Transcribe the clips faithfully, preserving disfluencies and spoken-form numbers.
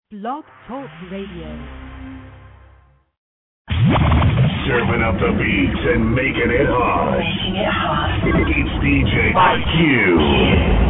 Blog Talk Radio. Serving up the beats and making it hot. Making it hot. It's D J I Q.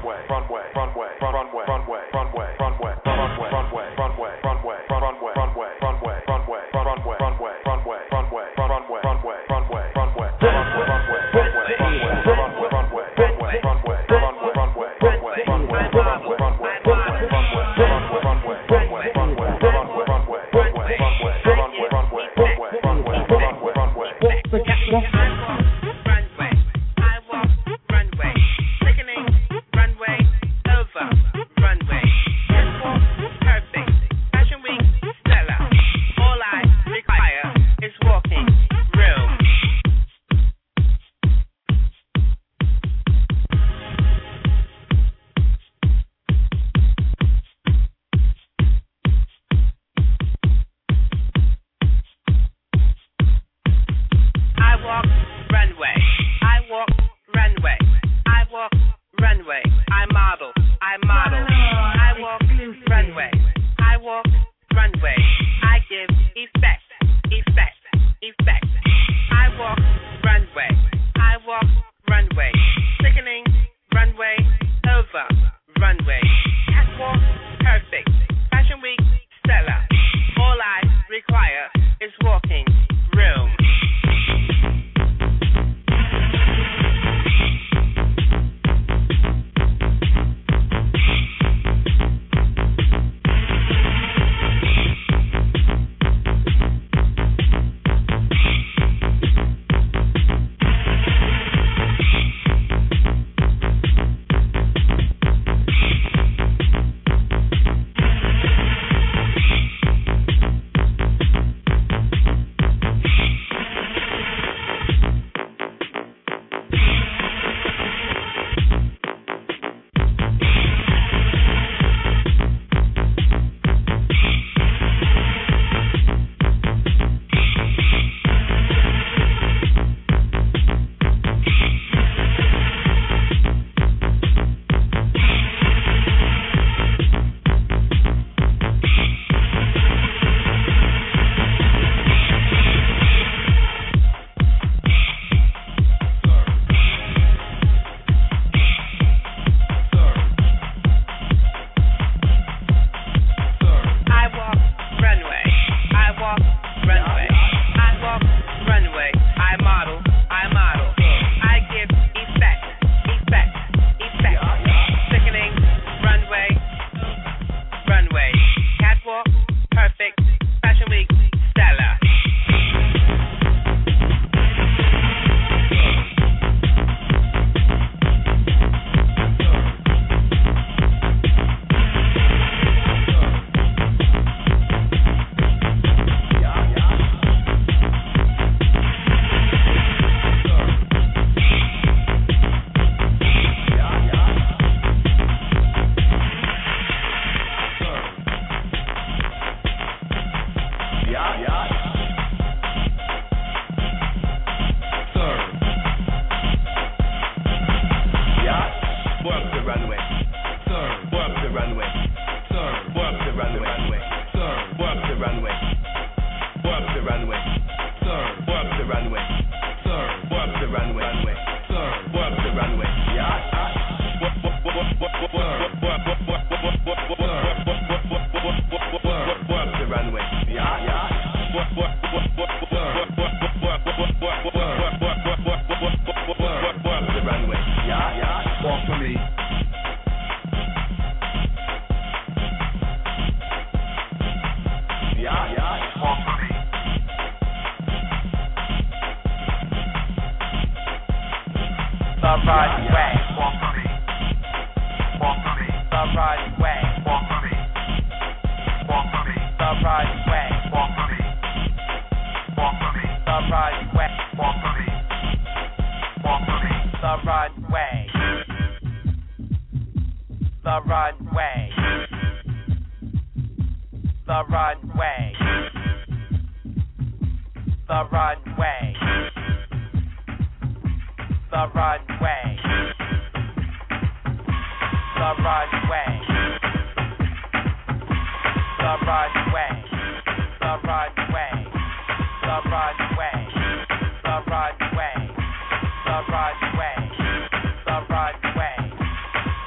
The right way.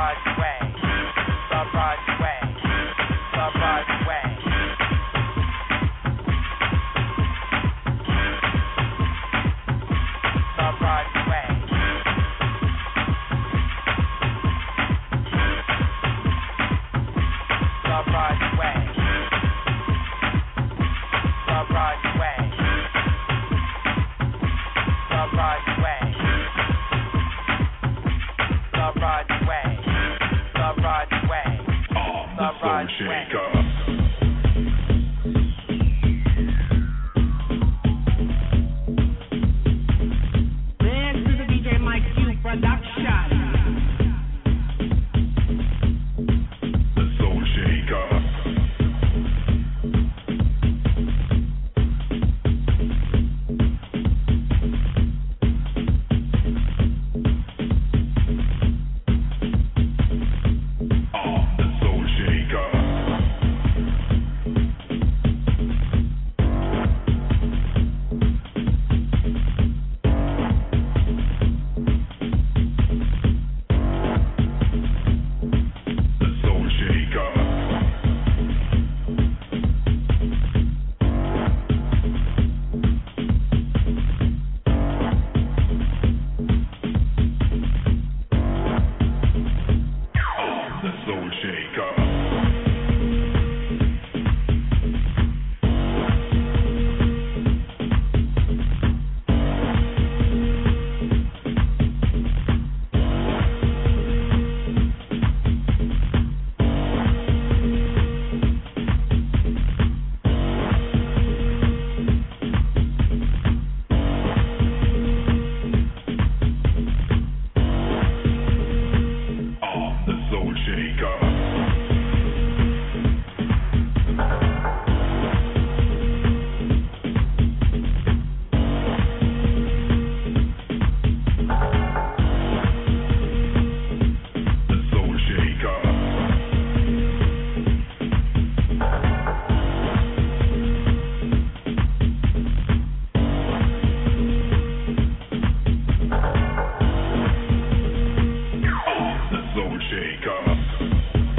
Shaker. The Soul Shaker.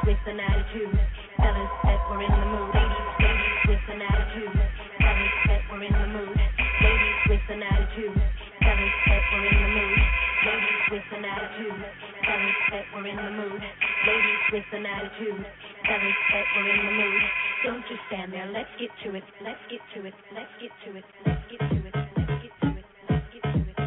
with an attitude. Fellas that were in the mood. Ladies, ladies with an attitude. Fellas that were in the mood. Ladies with an attitude. Fellas that were in the mood. Ladies with an attitude. Fellas that were in the mood. Ladies with an attitude. Fellas that were in the mood. Don't just stand there. Let's get to it. Let's get to it. Let's get to it. Let's get to it. Let's get to it. Let's get to it.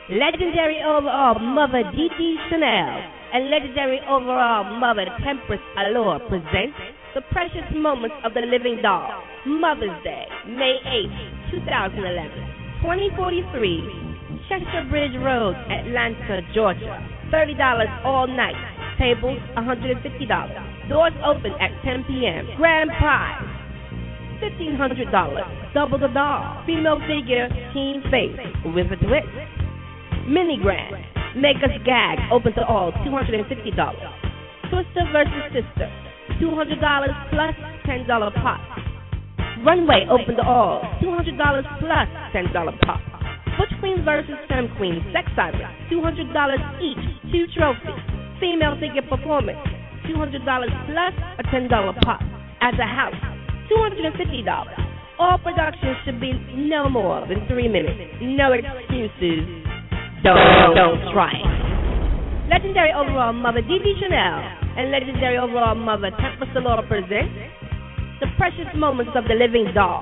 Legendary overall mother D D Chanel and legendary overall mother Temperance Allure presents The Precious Moments of the Living Doll, Mother's Day, May eighth, twenty eleven, twenty forty-three, Chester Bridge Road, Atlanta, Georgia. thirty dollars all night. Tables, one hundred fifty dollars. Doors open at ten p.m. Grand prize, fifteen hundred dollars. Double the doll. Female figure, team face, with a twist. Mini Grand, Make Us Gag, open to all, two hundred fifty dollars. Twister versus Sister, two hundred dollars plus ten dollars pop. Runway, open to all, two hundred dollars plus ten dollars pop. Butch Queens versus Femme Queens, Sex Cyber, two hundred dollars each, two trophies. Female figure performance, two hundred dollars plus a ten dollars pop. At the house, two hundred fifty dollars. All productions should be no more than three minutes. No excuses. Don't, don't try it. Legendary overall mother D D Chanel and legendary overall mother Temperance Allure present The Precious Moments of the Living Doll.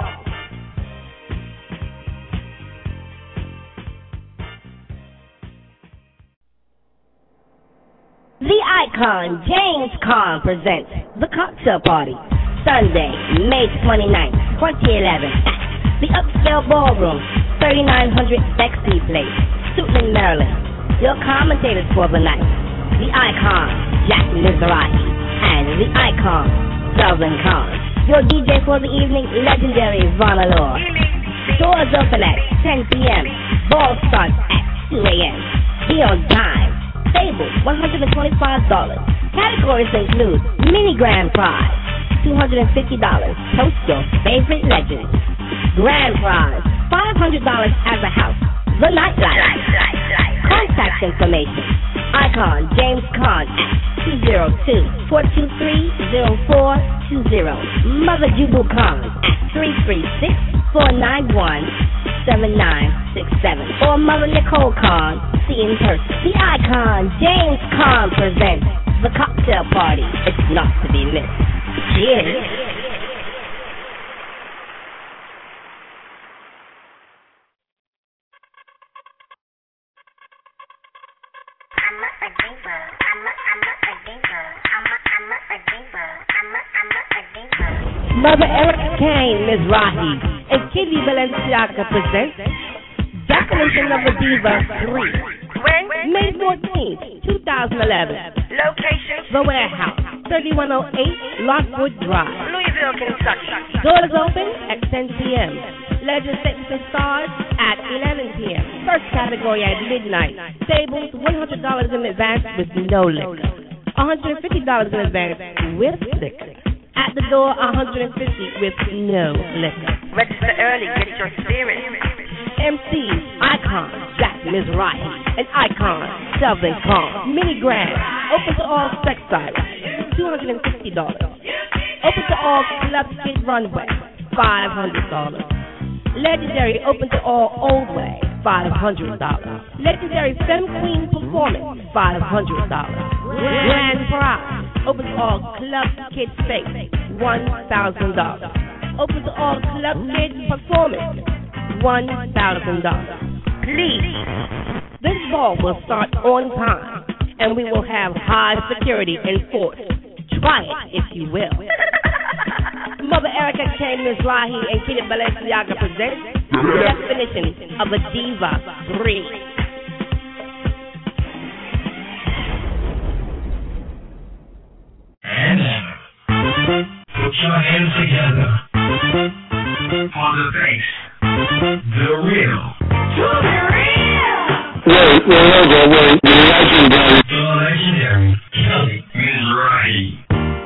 The Icon James Caan presents The Cocktail Party, Sunday, May twenty-ninth, twenty eleven, at the Upscale Ballroom, thirty-nine hundred Bexley Place, Suitland, Maryland. Your commentators for the night, The Icon Jack Mizrahi and The Icon Delvin Khan. Your D J for the evening, legendary Von Allure. Doors open at ten p.m. Ball starts at two a.m. Be on time. Table, one hundred twenty-five dollars. Categories include mini grand prize, two hundred fifty dollars. Toast your favorite legend. Grand prize, five hundred dollars as a house. The Nightlife. Contact information, Icon James Caan at two oh two, four two three, oh four two oh. Mother Jubu Khan at three three six, four nine one, seven nine six seven. Or Mother Nicole Khan, see in person. The Icon James Caan presents The Cocktail Party. It's not to be missed. Cheers. Mother Erica Kane, Mizrahi, and Kitty Balenciaga presents Definition of a Diva three. When? May fourteenth, twenty eleven. Location? The Warehouse, thirty-one oh eight Lockwood Drive, Louisville, Kentucky. Doors open at ten p.m. Legend Six Stars at eleven p.m. First category at midnight. Tables, one hundred dollars in advance with no liquor. one hundred fifty dollars in advance with liquor. At the door, one hundred fifty dollars with no liquor. Register early, get your spirit. M C, Icon, Jack Mizrahi, and Icon, Delvin Khan. Mini Grand, open to all sex sites, two hundred fifty dollars. Open to all Club Kid Runway, five hundred dollars. Legendary, open to all Old Way, five hundred dollars. Legendary Femme Queen Performance, five hundred dollars. Grand Prize, open to all Club Kids Space, one thousand dollars. Open to all Club Kids Performance, one thousand dollars. Please, this ball will start on time, and we will have high security enforced. Try it if you will. Mother Erica Kane, Mizrahi, and Kitty Balenciaga present The Definition of a Diva three. And now, put your hands together for the bass, the real, to the real. Wait, wait, wait, wait, the legendary, the legendary Kelly Mizrahi.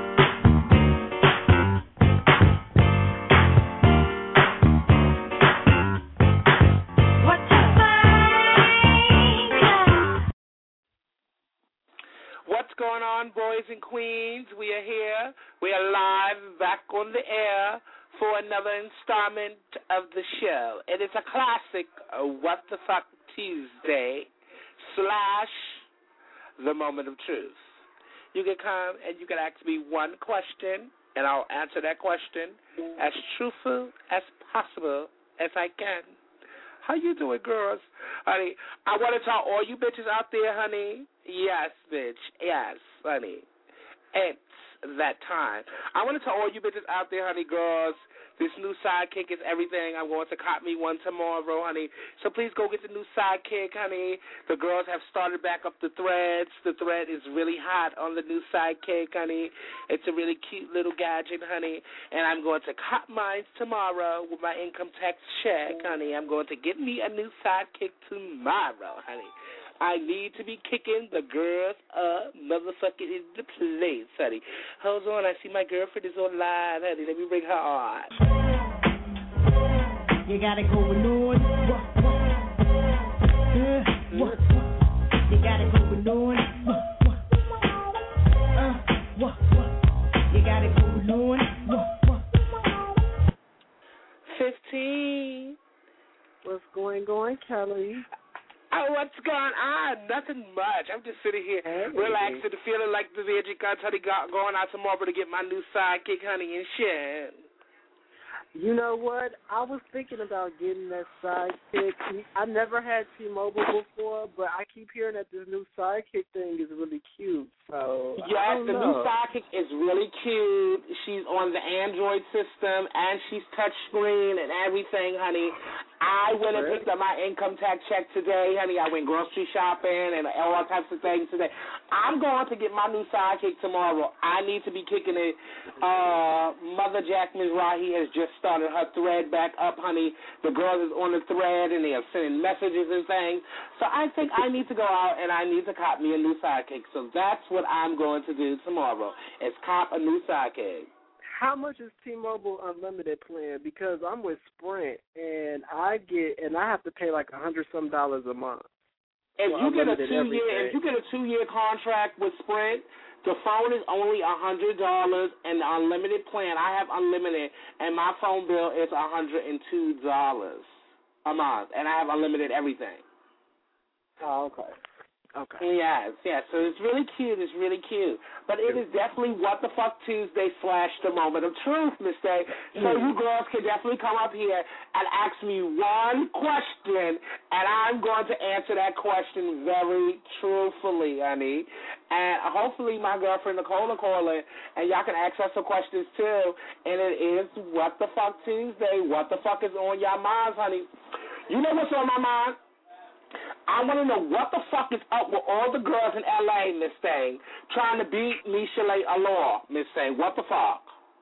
What's going on, boys and queens? We are here. We are live, back on the air for another installment of the show. It is a classic uh, What the Fuck Tuesday slash The Moment of Truth. You can come and you can ask me one question, and I'll answer that question as truthful as possible as I can. How you doing, girls? Honey, I want to tell all you bitches out there, honey. Yes, bitch. Yes, honey. It's that time. I want to tell all you bitches out there, honey, girls, this new sidekick is everything. I'm going to cop me one tomorrow, honey. So please go get the new sidekick, honey. The girls have started back up the threads. The thread is really hot on the new sidekick, honey. It's a really cute little gadget, honey. And I'm going to cop mine tomorrow with my income tax check, honey. I'm going to get me a new sidekick tomorrow, honey. I need to be kicking the girls up, motherfucking in the place, honey. Hold on, I see my girlfriend is online, honey. Let me bring her on. You got it going on. What, what? Uh, what, what? You got it going on. What, what? Uh, what, what? You got it going on. What, what? Fifteen. What's going on, Kelly? Oh, what's going on? Nothing much. I'm just sitting here hey. relaxing, feeling like the Magic Guns, honey, going out tomorrow to get my new sidekick, honey, and shit. You know what? I was thinking about getting that sidekick. I never had T-Mobile before, but I keep hearing that this new sidekick thing is really cute. So yes, the know. new sidekick is really cute. She's on the Android system, and she's touchscreen and everything, honey. I went and picked up my income tax check today, honey. I went grocery shopping and all types of things today. I'm going to get my new sidekick tomorrow. I need to be kicking it. Uh, Mother Jack Mizrahi has just started her thread back up, honey. The girls is on the thread, and they are sending messages and things. So I think I need to go out, and I need to cop me a new sidekick. So that's what I'm going to do tomorrow, is cop a new sidekick. How much is T-Mobile Unlimited plan? Because I'm with Sprint, and I get and I have to pay like a hundred some dollars a month. If you get a two year, if you get a two year contract with Sprint, the phone is only a hundred dollars, and the unlimited plan. I have unlimited, and my phone bill is a hundred and two dollars a month, and I have unlimited everything. Oh, okay. Okay. Yes, yes. So it's really cute. It's really cute. But it is definitely What the Fuck Tuesday slash the moment of truth, Miss Day. So you girls can definitely come up here and ask me one question, and I'm going to answer that question very truthfully, honey. And hopefully my girlfriend Nicole will call in, and y'all can ask us some questions too. And it is What the Fuck Tuesday. What the fuck is on your minds, honey? You know what's on my mind? I want to know what the fuck is up with all the girls in L A, Miss Thing, trying to beat Michelet Allure, Miss Thing. What the fuck?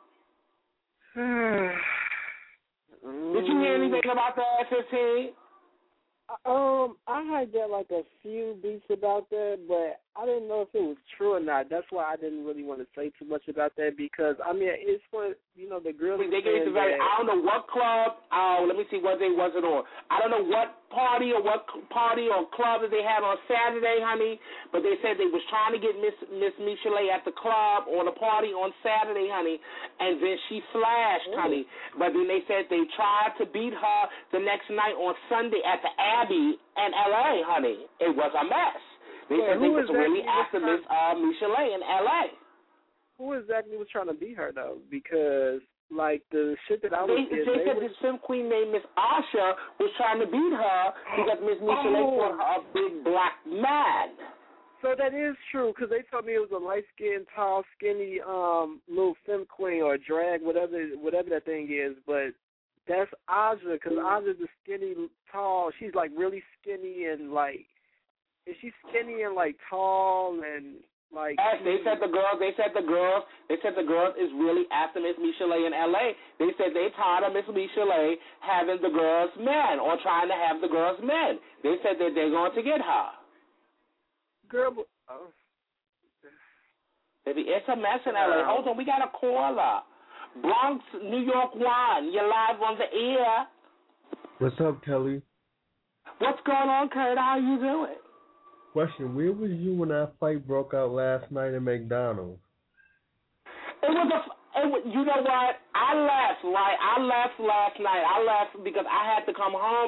Did you hear anything about that, fifteen? Um, I heard that like a few beats about that, but I didn't know if it was true or not. That's why I didn't really want to say too much about that because I mean it's for you know the girls. They gave it very. I don't know what club. Oh, let me see what day was it on. I don't know what party or what party or club that they had on Saturday, honey. But they said they was trying to get Miss Miss Michelet at the club or the party on Saturday, honey, and then she flashed, Ooh. honey. But then they said they tried to beat her the next night on Sunday at the Abbey in L A, honey. It was a mess. They yeah, said they was really after Miss uh, Michelet in L A. Who exactly was trying to beat her though? Because like the shit that I was they, in, they, they said was... this film queen named Miss Asha was trying to beat her because Miss Michelet oh. called her a big black man. So that is true because they told me it was a light skinned, tall, skinny, um, little femme queen or drag, whatever whatever that thing is. But that's Aja because Aja's a skinny, tall. She's like really skinny and like. Is she skinny and like tall and like? Yes, they said the girls. They said the girls. They said the girls is really after Miss Michelet in L A. They said they tired of Miss Michelet having the girls men or trying to have the girls men. They said that they're going to get her. Girl, oh. Baby, it's a mess in L A. Hold on, we got a caller. Bronx, New York one. You're live on the air. What's up, Kelly? What's going on, Kurt? How you doing? Question, where was you when that fight broke out last night in McDonald's? It was a, it was, you know what? I left, right? I left last night. I left because I had to come home,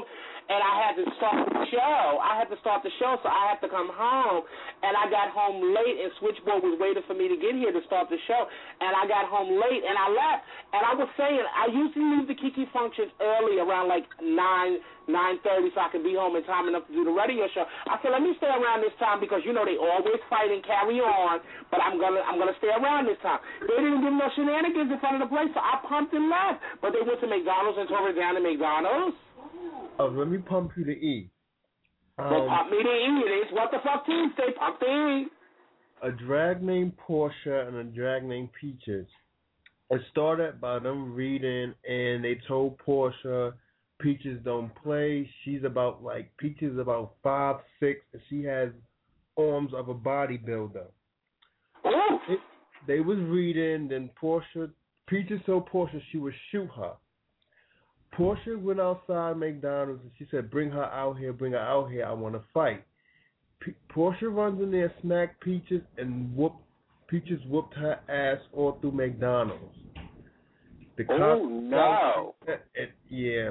and I had to start the show. I had to start the show, so I had to come home, and I got home late, and Switchboard was waiting for me to get here to start the show, and I got home late, and I left, and I was saying, I usually leave the Kiki functions early, around like nine, nine thirty, so I can be home in time enough to do the radio show. I said, let me stay around this time because you know they always fight and carry on, but I'm gonna I'm gonna stay around this time. They didn't give no shenanigans in front of the place, so I pumped and left. But they went to McDonald's and tore it down to McDonald's. Oh, let me pump you the E. Um, they pump me the E. It is what the fuck Tuesday. Pump the E. A drag named Portia and a drag named Peaches. It started by them reading, and they told Portia, Peaches don't play. She's about like Peaches is about five six, and she has arms of a bodybuilder. It, they was reading, then Portia, Peaches told Portia she would shoot her. Portia went outside McDonald's and she said, "Bring her out here, bring her out here. I want to fight." P- Portia runs in there, smacked Peaches, and whooped Peaches whooped her ass all through McDonald's. The oh cops no! It, yeah.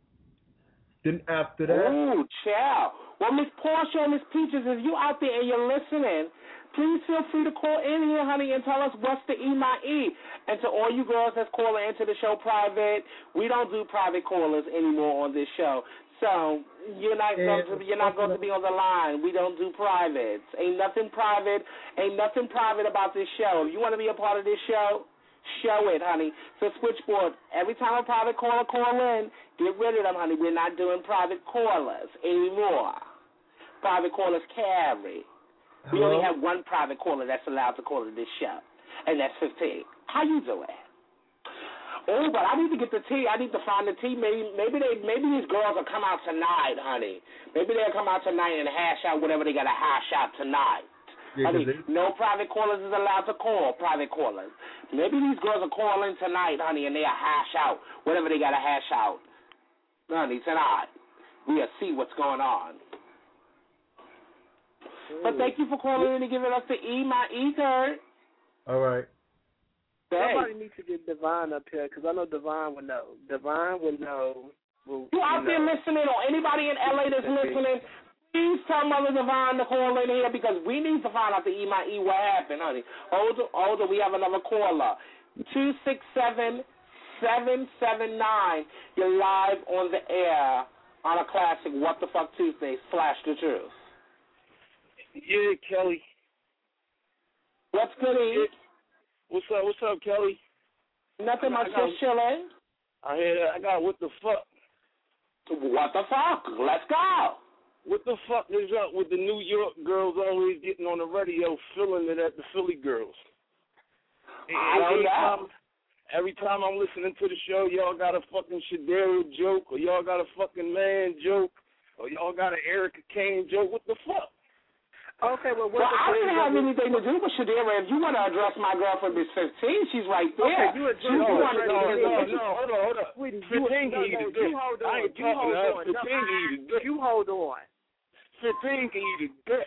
Then after that, oh, child. Well, Miss Portia and Miss Peaches, if you out there and you're listening, please feel free to call in here, honey, and tell us what's the E my E. And to all you girls that's calling into the show private, we don't do private callers anymore on this show. So you're not going to, you're not going to be on the line. We don't do privates. Ain't nothing private. Ain't nothing private about this show. If you want to be a part of this show, show it, honey. So Switchboard, every time a private caller call in, get rid of them, honey. We're not doing private callers anymore. Private callers carry. We Hello? only have one private caller that's allowed to call to this show, and that's fifteen. How you doing? Oh, but I need to get the tea. I need to find the tea. Maybe, maybe they, maybe these girls will come out tonight, honey. Maybe they'll come out tonight and hash out whatever they got to hash out tonight. Yeah, honey, they... no private callers is allowed to call private callers. Maybe these girls will call in tonight, honey, and they'll hash out whatever they got to hash out, honey, tonight. We'll see what's going on. But thank you for calling in and giving us the E, my E, Kurt. All right. Somebody needs to get Divine up here because I know Divine would know. Divine would know. Will, you out there listening, or anybody in L A that's listening, please tell Mother Divine to call in here because we need to find out the E, my E, what happened, honey. Older, older, we have another caller. two six seven, seven seven nine. You're live on the air on a classic What the Fuck Tuesday, Flash the Truth. Yeah, Kelly. What's good, E? What's up? What's up, Kelly? Nothing much, just chilling. I hear. I got what the fuck. What the fuck? Let's go. What the fuck is up with the New York girls always getting on the radio, filling it at the Philly girls? I don't every know. Time, every time I'm listening to the show, y'all got a fucking Shadera joke, or y'all got a fucking man joke, or y'all got an Erica Kane joke. What the fuck? Okay, well, what well I didn't have anything to do with Shadera. If you want to address my girlfriend, Miss fifteen, she's right there. Okay, you address no, no, no, no, no, no, hold on, hold on. Sweetie, fifteen can eat a dick. You hold on. I ain't you talking hold to her. on. fifteen can eat a dick. You hold on. fifteen can eat a dick.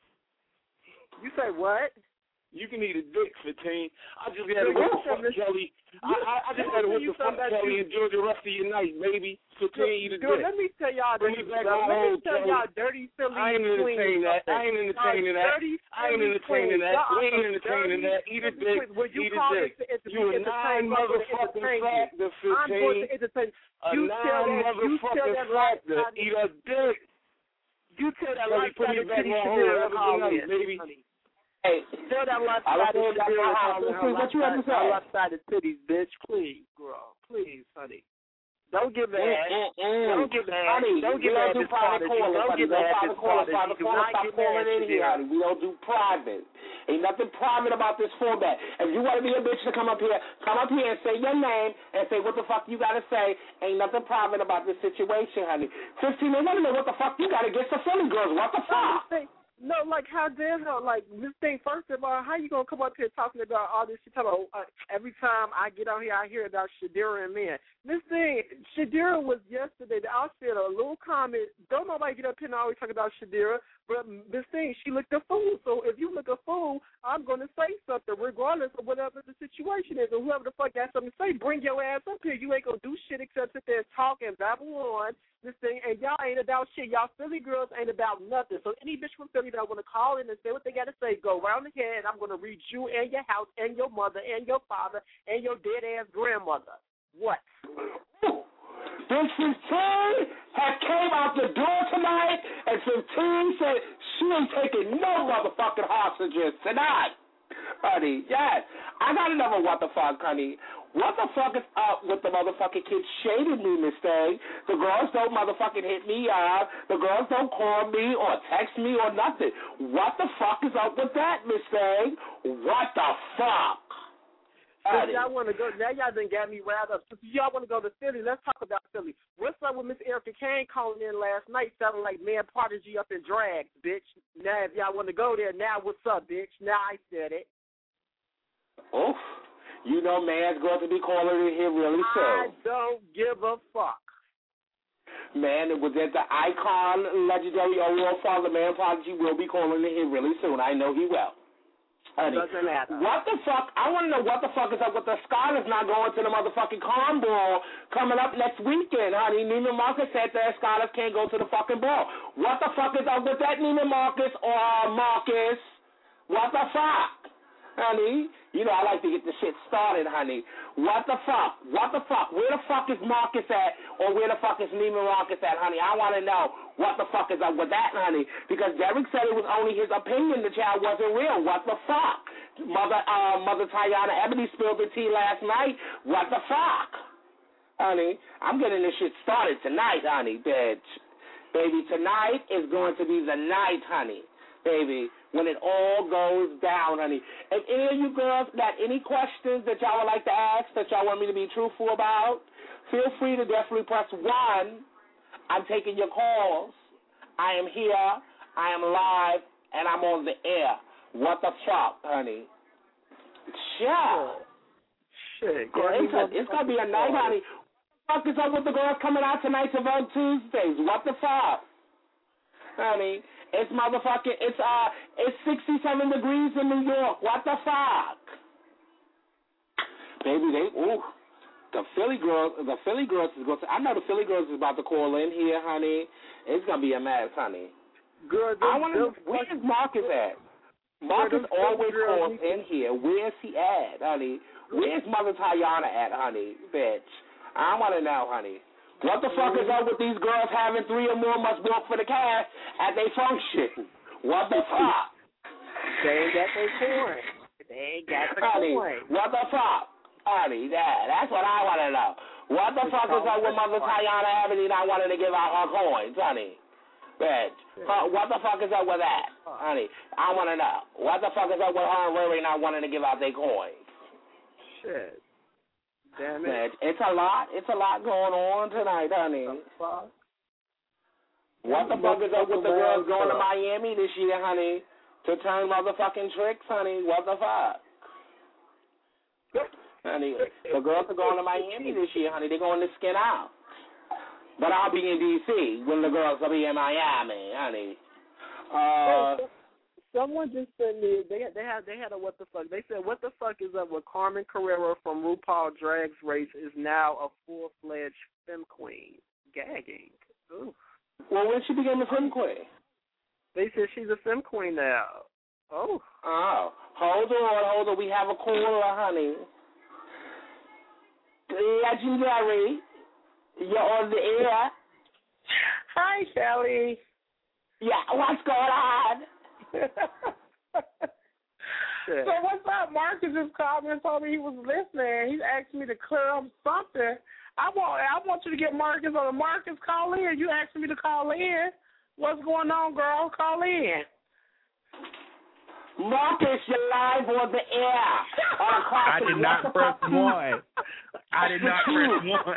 You say what? You can eat a dick, fifteen. I just got to what the fuck, Kelly. I, I, I just got to what the fuck, Kelly, and enjoy the rest of your night, baby. fifteen, eat a Girl, dick. let me tell y'all Bring this. me back Let on me hold, tell Kelly. y'all dirty Philly I ain't entertaining that. I ain't entertaining that. I ain't entertaining that. We ain't entertaining that. Eat a dick. Eat a dick. You a nine motherfucking factor, fifteen. A nine motherfucking factor. Eat a dick. You tell that Kelly, put me back on hold. Have a good night, baby. Hey, tell that left-sided What you have to say? Left-sided titties, bitch. Please, girl. Please, honey. Don't get mad. Mm, mm, mm. Don't get mad. Honey, don't we get mad. don't do private callers. Don't get mad. Private callers. Private callers. Stop calling in here, honey. We don't do private. Ain't nothing private about this format. If you want to be a bitch to come up here, come up here and say your name and say what the fuck you got to say. Ain't nothing private about this situation, honey. fifteen, they want to know what the fuck you got against the Philly girls. What the fuck? No, like, how dare her? Like, this thing, first of all, how you going to come up here talking about all this shit? Talking about, uh, every time I get out here, I hear about Shadera and men. This thing, Shadira was yesterday. I said a little comment. Don't nobody get up here and always talk about Shadira, but this thing, she looked a fool. So if you look a fool, I'm going to say something, regardless of whatever the situation is. And whoever the fuck got something to say, bring your ass up here. You ain't going to do shit except sit there and talk and babble on this thing. And y'all ain't about shit. Y'all Philly girls ain't about nothing. So any bitch from Philly that want to call in and say what they got to say, go around the head, and I'm going to read you and your house and your mother and your father and your dead-ass grandmother. What? This fifteen has came out the door tonight, and fifteen said she ain't taking no motherfucking hostages tonight. Honey, yes. I got another what the fuck, honey. What the fuck is up with the motherfucking kids shading me, Miss Day? The girls don't motherfucking hit me up. The girls don't call me or text me or nothing. What the fuck is up with that, Miss Day? What the fuck? If y'all want to go, now y'all done got me riled up. If y'all want to go to Philly, let's talk about Philly. What's up with Miss Erica Kane calling in last night, sounding like Man Prodigy up in drag, bitch? Now, if y'all want to go there, now what's up, bitch? Now I said it. Oof. You know Man's going to be calling in here really soon. I don't give a fuck. Man, it was at the icon, legendary overall father, Man Prodigy will be calling in here really soon. I know he will. Honey, doesn't matter. What the fuck? I want to know what the fuck is up with the Scholars not going to the motherfucking Corn Ball coming up next weekend, honey. Neiman Marcus said that Scholars can't go to the fucking ball. What the fuck is up with that, Neiman Marcus or uh, Marcus? What the fuck? Honey, you know I like to get the shit started, honey. What the fuck? What the fuck? Where the fuck is Marcus at, or where the fuck is Neiman Marcus at, honey? I want to know what the fuck is up with that, honey, because Derek said it was only his opinion the child wasn't real. What the fuck? Mother, uh, Mother Tiana Ebony spilled the tea last night. What the fuck? Honey, I'm getting this shit started tonight, honey, bitch. Baby, tonight is going to be the night, honey. Baby, when it all goes down, honey. If any of you girls got any questions that y'all would like to ask, that y'all want me to be truthful about, feel free to definitely press one. I'm taking your calls. I am here. I am live, and I'm on the air. What the fuck, honey? Sure. Shit. Girl, it's, a, it's going to be a night, honey. What the fuck is up with the girls coming out tonight to Vogue Tuesdays? What the fuck? Honey, it's motherfucking, it's uh, it's sixty-seven degrees in New York. What the fuck? Baby, they, ooh, the Philly girls, the Philly girls is going to, I know the Philly girls is about to call in here, honey. It's going to be a mess, honey. Girl, I want to, where is Marcus at? Marcus always calls in here. Where's he at, honey? Where's Mother Tiana at, honey, bitch? I want to know, honey. What the fuck is up with these girls having three or more must walk for the cash at they function? What the fuck? They ain't got their coin. They ain't got the honey, coin. What the fuck? Honey, that, that's what I want to know. What the fuck is up with Mother Tiana Ebony not wanting to give out her coins, honey? Bitch. Uh, what the fuck is up with that, honey? I want to know. What the fuck is up with her and Riri not wanting to give out their coins? Shit. Damn it. Man, it's a lot. It's a lot going on tonight, honey. What the fuck? What the fuck is up with the girls going to Miami this year, honey, to turn motherfucking tricks, honey? What the fuck? Honey, the girls are going to Miami this year, honey. They're going to skin out. But I'll be in D C when the girls will be in Miami, honey. Uh... Someone just sent me. They they had they had a what the fuck. They said what the fuck is up with Carmen Carrera from RuPaul Drag Race is now a full fledged femme queen. Gagging. Ooh. Well, when she became a femme queen? They said she's a femme queen now. Oh. Oh. Hold on, hold on. We have a caller, honey. Legendary. You're on the air. Hi, Shelly. Yeah. What's going on? So what's up? Marcus just called me and told me he was listening. He's asked me to clear up something. I want I want you to get Marcus on the Marcus call in. You asked me to call in. What's going on, girl? Call in. Marcus, you're live on the air. Uh, I did not press one. I did not press one.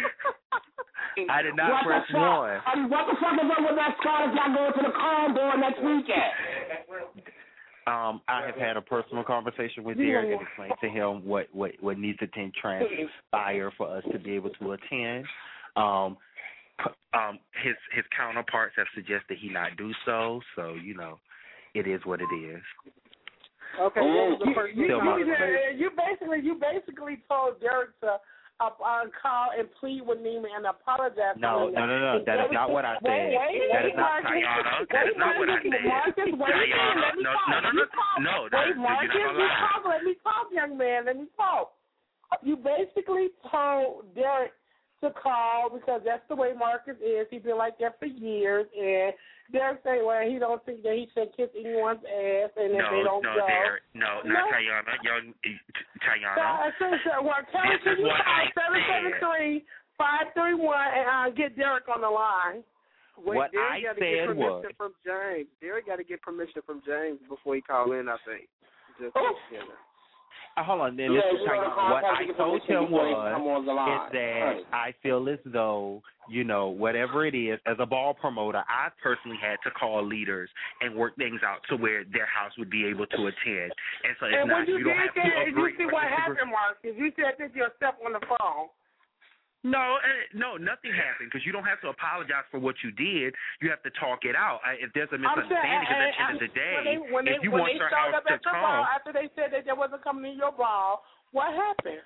I did not what press the one. I mean, what the fuck is up with that Scholars not going to the Corn Ball next weekend? Um, I have had a personal conversation with Derek and explained to him what, what, what needs to transpire for us to be able to attend. Um, um, his his counterparts have suggested he not do so, so, you know, it is what it is. Okay, oh, you, you, you, you basically you basically told Derek to uh, uh, call and plead with Neiman and apologize. No, no, no, no. That is not what I said. Wait, wait, that wait, is not Marcus. Tayana. Wait, That is not what I Marcus, said. Marcus, wait a minute. Let me no, talk. no, no, no, no, no. Wait, Marcus, you're not you talk. Let me talk, young man. Let me talk. You basically told Derek to call because that's the way Marcus is. He's been like that for years, and Derek say, well, he don't think that he should kiss anyone's ass, and if no, they don't no, go. Derek, no, no, not Tayana. Young Tayana. So, so, so, well, Kelly, can you call seven seven three, five three one and uh, get Derek on the line? Wait, what Derek I got to said get permission was, from James. Derek got to get permission from James before he call in, I think. Just, oh. you know. Uh, hold on, then yeah, listen, Tayana, what I told him was is that right. I feel as though, you know, whatever it is, as a ball promoter, I personally had to call leaders and work things out to where their house would be able to attend. And so it's and not, when you, you don't did have to that, agree. you see what happened, Marcus. You said this yourself on the phone. No, no, nothing happened because you don't have to apologize for what you did. You have to talk it out. If there's a misunderstanding, because at the end of the day, when they, when if they, you when want they your showed house up to at your come, ball after they said that they wasn't coming to your ball, what happened?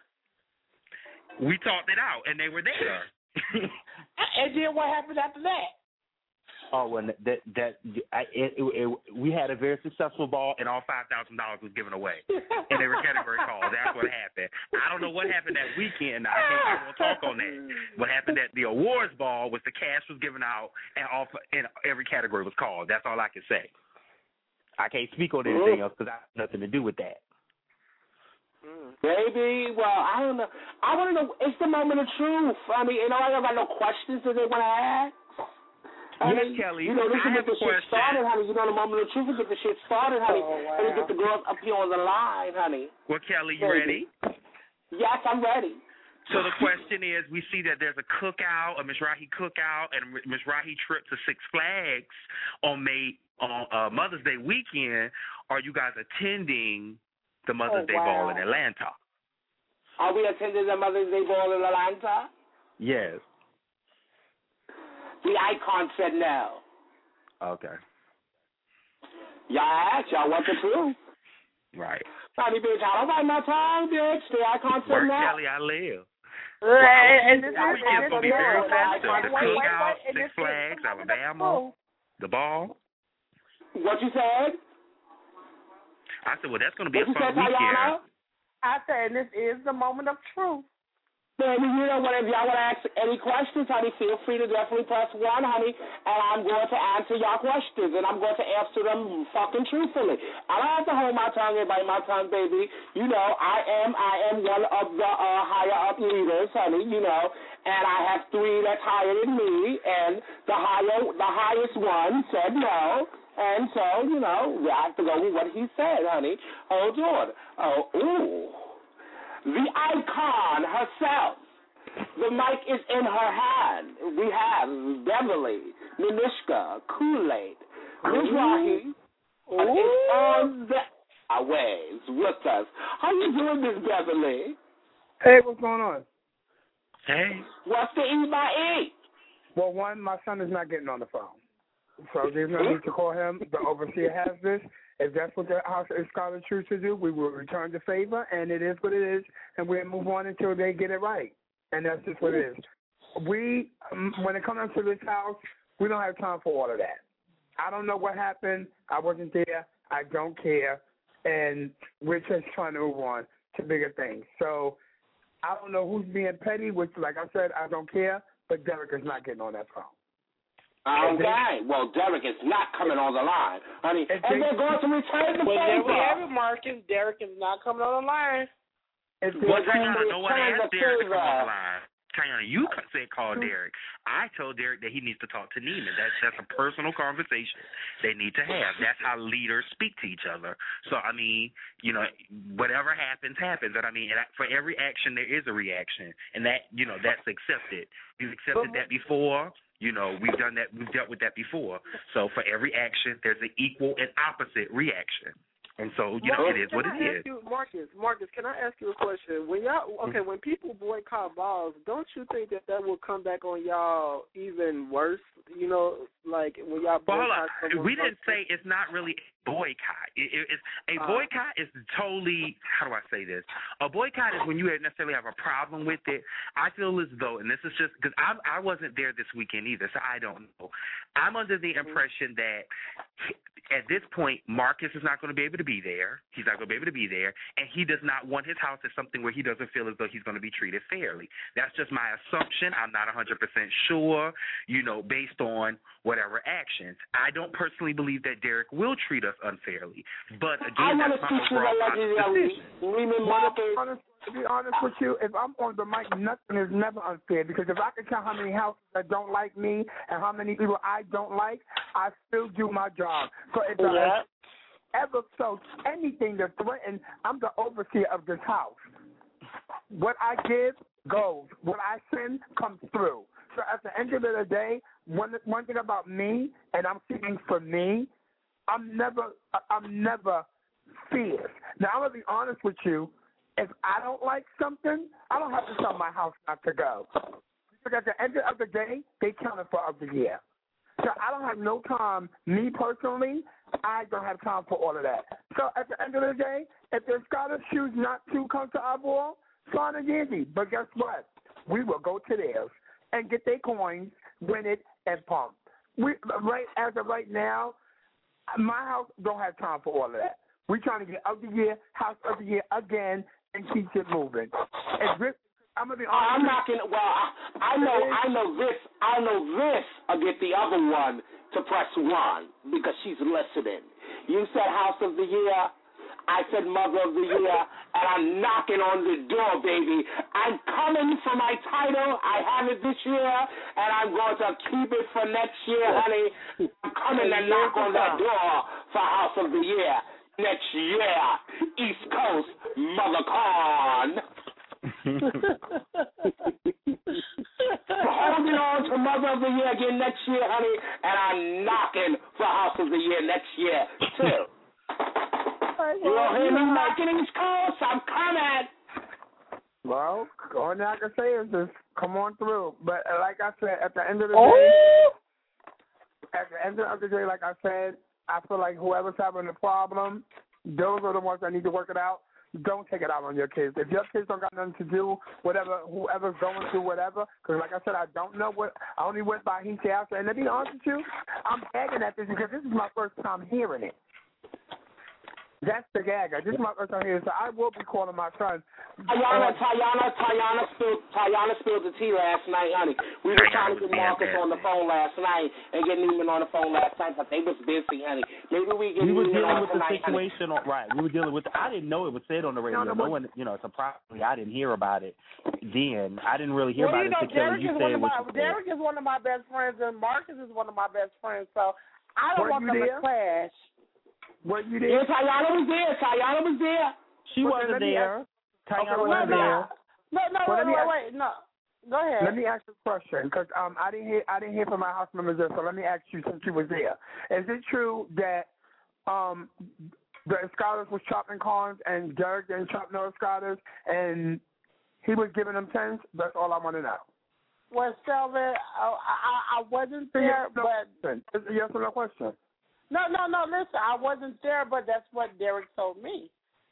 We talked it out, and they were there. And then what happened after that? Oh, well, that that I, it, it, it, we had a very successful ball, and all five thousand dollars was given away in every category call. That's what happened. I don't know what happened that weekend. I can't I won't talk on that. What happened at the awards ball was the cash was given out, and all and every category was called. That's all I can say. I can't speak on anything else because I have nothing to do with that. Baby, well, I don't know. I want to know. It's the moment of truth. I mean, you know, I don't got no questions that they want to ask. I yes, mean, Kelly. You know, this I is get the shit started, honey. You know, the moment of truth is get the shit started, honey. Oh, wow. And to get the girls up here on the line, honey. Well, Kelly, you Baby. ready? Yes, I'm ready. So the question is, we see that there's a cookout, a Mizrahi cookout, and a Mizrahi trip to Six Flags on May on uh, Mother's Day weekend. Are you guys attending the Mother's Oh, Day wow. ball in Atlanta? Are we attending the Mother's Day ball in Atlanta? Yes. The icon said no. Okay. Y'all asked, y'all want the truth. Right. Honey, bitch, I don't bite my tongue, bitch. The icon said Work, no. Kelly, I live. Well, and this Our is weekend's going to be very festive. The wait, wait, cookout, wait, and Six this is- Flags, Alabama, the ball. What you said? I said, well, that's going to be What a you fun said, weekend. Tayana? I said this is the moment of truth. Baby, you know what? If y'all want to ask any questions, honey, feel free to definitely press one, honey, and I'm going to answer y'all questions, and I'm going to answer them fucking truthfully. I don't have to hold my tongue and bite my tongue, baby. You know, I am I am one of the uh, higher up leaders, honey. You know, and I have three that's higher than me, and the higher the highest one said no. And so, you know, we have to go with what he said, honey. Oh, Lord. Oh, ooh. The icon herself. The mic is in her hand. We have Beverly, Minishka, Kool-Aid, Mizrahi is on the ways with us. How you doing, Miss Beverly? Hey, what's going on? Hey. What's the E by E? Well, one, my son is not getting on the phone. So there's no need to call him. The overseer has this. If that's what the House of Scholar choose to do, we will return the favor, and it is what it is, and we'll move on until they get it right. And that's just what it is. We, um, when it comes to this house, we don't have time for all of that. I don't know what happened. I wasn't there. I don't care. And we're just trying to move on to bigger things. So I don't know who's being petty, which, like I said, I don't care, but Derek is not getting on that phone. Okay. Well, Derek is not coming on the line, honey. And they, they're going to return the well, favor. Well, there we have it, Marcus. Derek is not coming on the line. Well, Tayana, no one asked Derek to come on the line. Tayana, you said call Derek. I told Derek that he needs to talk to Neiman. That's that's a personal conversation they need to have. That's how leaders speak to each other. So, I mean, you know, whatever happens, happens. But, I mean, for every action, there is a reaction. And that, you know, that's accepted. We've accepted that before. You know, we've done that. We've dealt with that before. So, for every action, there's an equal and opposite reaction. And so, you know, Marcus, it is what can it I is. ask you, Marcus, Marcus, can I ask you a question? When y'all, okay, Mm-hmm. when people boycott balls, don't you think that that will come back on y'all even worse? You know, like when y'all Well, boycott hold on. We didn't say it's not really a boycott. It, it, it's, a Uh, boycott is totally, how do I say this? A boycott is when you necessarily have a problem with it. I feel as though, and this is just because I I wasn't there this weekend either, so I don't know. I'm under the impression that at this point, Marcus is not going to be able to be there. He's not going to be able to be there, and he does not want his house as something where he doesn't feel as though he's going to be treated fairly. That's just my assumption. I'm not one hundred percent sure, you know, based on whatever actions. I don't personally believe that Derek will treat us unfairly, but again, I that's my overall decision. Honest, to be honest with you, if I'm on the mic, nothing is never unfair because if I can count how many houses that don't like me and how many people I don't like, I still do my job. So if Yeah. I ever felt anything to threaten, I'm the overseer of this house. What I give goes. What I send comes through. So at the end of the day, one one thing about me, and I'm speaking for me, I'm never I'm never fierce. Now I'm gonna be honest with you. If I don't like something, I don't have to tell my house not to go. Because at the end of the day, they counted for of the year. So I don't have no time, me personally, I don't have time for all of that. So at the end of the day, if the Scottish choose not to come to our ball, fine and dandy. But guess what? We will go to theirs and get their coins, win it, and pump. We right as of right now, my house don't have time for all of that. We're trying to get of the year, house of the year again, and keep it moving. And Rick, I'm gonna be honest. I'm not gonna. Well, I, I know, I know this. I know this. I'll get the other one to press one because she's listening. You said house of the year. I said mother of the year, and I'm knocking on the door, baby. I'm coming for my title. I have it this year, and I'm going to keep it for next year, honey. I'm coming to knock on that door for house of the year. Next year, East Coast, Mother Con. Holding on to Mother of the Year again next year, honey, and I'm knocking for House of the Year next year, too. You don't hear me knocking East Coast? I'm coming. Well, all I can say is just come on through. But uh, like I said, at the end of the Oh. day, at the end of the day, like I said, I feel like whoever's having the problem, those are the ones that need to work it out. Don't take it out on your kids. If your kids don't got nothing to do, whatever, whoever's going through whatever, because like I said, I don't know what, I only went by he said, and to be honest with you, I'm gagging at this because this is my first time hearing it. That's the gag. This is my first time hearing it, so I will be calling my son. Tayana, Tayana, Tayana spilled, Tayana spilled the tea last night, honey. We were trying to get Marcus on the phone last night and get Neiman on the phone last night, but they was busy, honey. Maybe we get We were Neiman dealing on with the tonight, situation, on, right? We were dealing with. I didn't know it was said on the radio. No, one, you know, surprisingly, I didn't hear about it. Then I didn't really hear well, about you know, it until Derek you is said one of what my, you said. Derek is one of my best friends, and Marcus is one of my best friends. So I don't Were want you them there? to clash. Were you there? Yeah, Tayana was there. Tayana was there. She Well, wasn't let me there. ask- Tayana Okay, wasn't no, there. No, no, Well, wait, let me wait, ask- wait, no. Go ahead. Let me ask you a question because um, I didn't hear I didn't hear from my house members there. So let me ask you since you was there. Is it true that um, the Escadas was chopping corns and Derek didn't chop no Escadas and he was giving them tens? That's all I want to know. Well, Selvin, I, I, I wasn't there, no but it's a yes or no question. No, no, no. Listen, I wasn't there, but that's what Derek told me.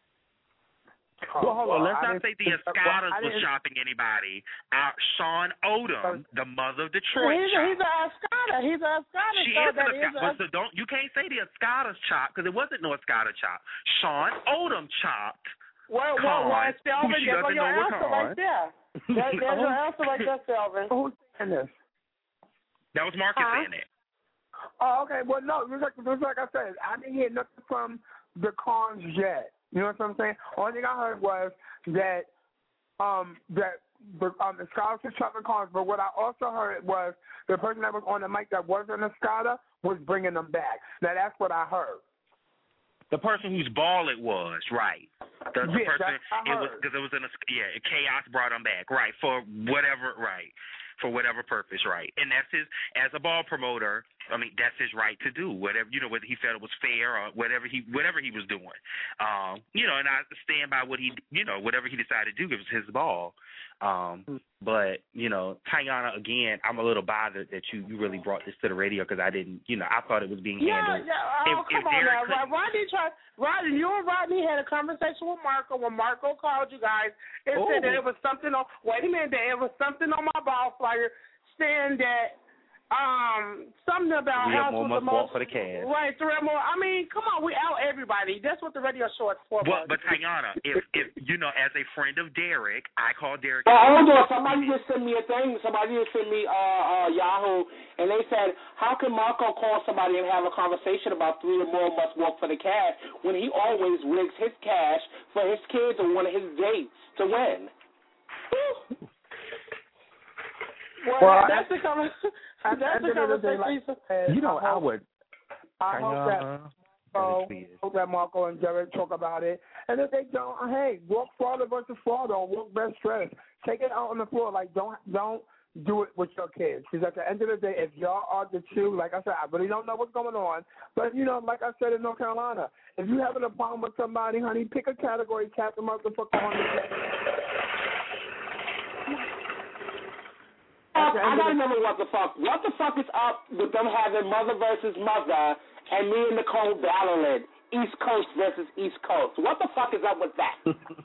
Well, hold on. well, Let's I not say the didn't- Escadas well, I was didn't- shopping anybody. Uh, Sean Odom, the mother of Detroit, He's, chopped. he's an Escada. He's an Escada. She so is that an is Escada. a- Well, so don't you can't say the Escadas chopped because it wasn't no Escada chop. Sean Odom chopped. Well, corn, well, well, who Selvin, she there go doesn't your know what answer corn. right there. There, there's your answer right there, Selvin. Who's saying this? That was Marcus Huh? saying it. Oh, okay. Well, no, just like, just like I said, I didn't hear nothing from the cons yet. You know what I'm saying? Only thing I heard was that um that the um the Escadas was chopping cons, but what I also heard was the person that was on the mic that wasn't a Escada was bringing them back. Now that's what I heard. The person whose ball it was, right? The, the Yeah, person that's what I it was heard. because it was in a yeah. Chaos brought him back, right? For whatever, right? For whatever purpose, right? And that's his as a ball promoter. I mean, that's his right to do whatever, you know, whether he felt it was fair or whatever he whatever he was doing. Um, you know, and I stand by what he, you know, whatever he decided to do. It was his ball. Um, but you know, Tayana, again, I'm a little bothered that you, you really brought this to the radio because I didn't, you know, I thought it was being yeah, Yeah, handled. oh, if, come if on Derek now. Rodney tried, Rodney, you and Rodney had a conversation with Marco when Marco called you guys and Oh. said that it was something on, wait a minute, that it was something on my ball flyer saying that Um, something about Real house more with must the walk most. for the cash. Right, three more. I mean, come on, we out everybody. That's what the radio show is for. Well, but Tayana, if if you know, as a friend of Derek, I called Derek. Well, hold on. Somebody just sent me a thing. Somebody just sent me uh, uh, Yahoo, and they said, how can Marco call somebody and have a conversation about three or more must walk for the cash when he always rigs his cash for his kids or one of his dates to win? Well, Well, that's the conversation. That's the conversation. You know, I would. I hope that Uh, So, hope that Marco and Derek talk about it. And if they don't, hey, walk farther versus farther, or walk best stress. Take it out on the floor. Like, don't don't do it with your kids. Because at the end of the day, if y'all are the two, like I said, I really don't know what's going on. But, you know, like I said in North Carolina, if you having a problem with somebody, honey, pick a category, tap them up the fuck on the I gotta remember what the fuck. What the fuck is up with them having mother versus mother and me and Nicole battling East Coast versus East Coast? What the fuck is up with that?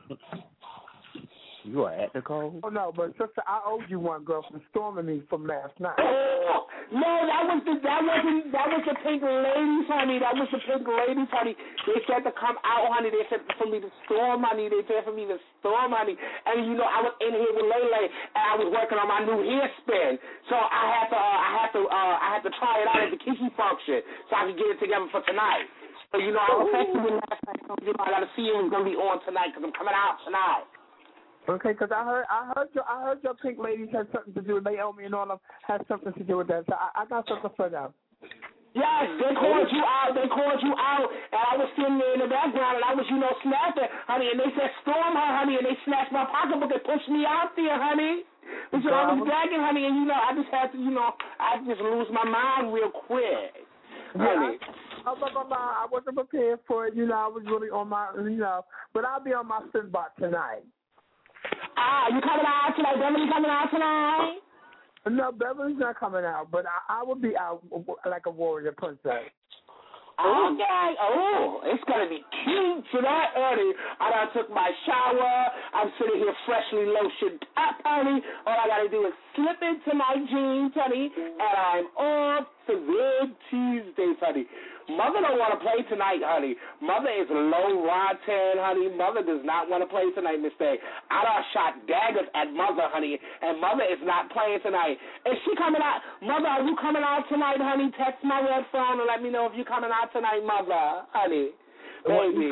You are at Nicole? Oh, no, but sister, I owed you one, girl, from storming me from last night. Oh, no, that was the that wasn't that was the pink ladies, honey. That was the pink ladies, honey. They said to come out, honey. They said for me to storm, honey. They said for me to storm, honey. And you know, I was in here with Lele, and I was working on my new hair spin. So I had to, uh, I had to, uh, I had to try it out at the Kiki function, so I could get it together for tonight. So you know, I was texting you last night. So, you know, I gotta see who's gonna be on tonight because I'm coming out tonight. Okay, because I heard, I heard your, I heard your pink ladies had something to do. They owe me and all of them had something to do with that. So I, I got something for them. Yes, they called you out. They called you out, and I was sitting there in the background, and I was, you know, snapping, honey. And they said, "Storm her, honey," and they snatched my pocketbook and pushed me out there, honey. And so I was gagging, honey, and you know, I just had to, you know, I just lose my mind real quick, honey. Yeah, I, I, I wasn't prepared for it. You know, I was really on my, you know, but I'll be on my spin bot tonight. Ah, you coming out tonight? Beverly coming out tonight? No, Beverly's not coming out, but I, I will be out like a warrior princess. Okay. Oh, it's going to be cute tonight, honey. I done took my shower. I'm sitting here freshly lotioned up, honey. All I got to do is slip into my jeans, honey, and I'm off to Red Tuesdays, honey. Mother don't want to play tonight, honey. Mother is low rotten, honey. Mother does not want to play tonight, Miss Day. I done shot daggers at Mother, honey, and Mother is not playing tonight. Is she coming out? Mother, are you coming out tonight, honey? Text my red phone and let me know if you're coming out tonight, Mother, honey. Baby.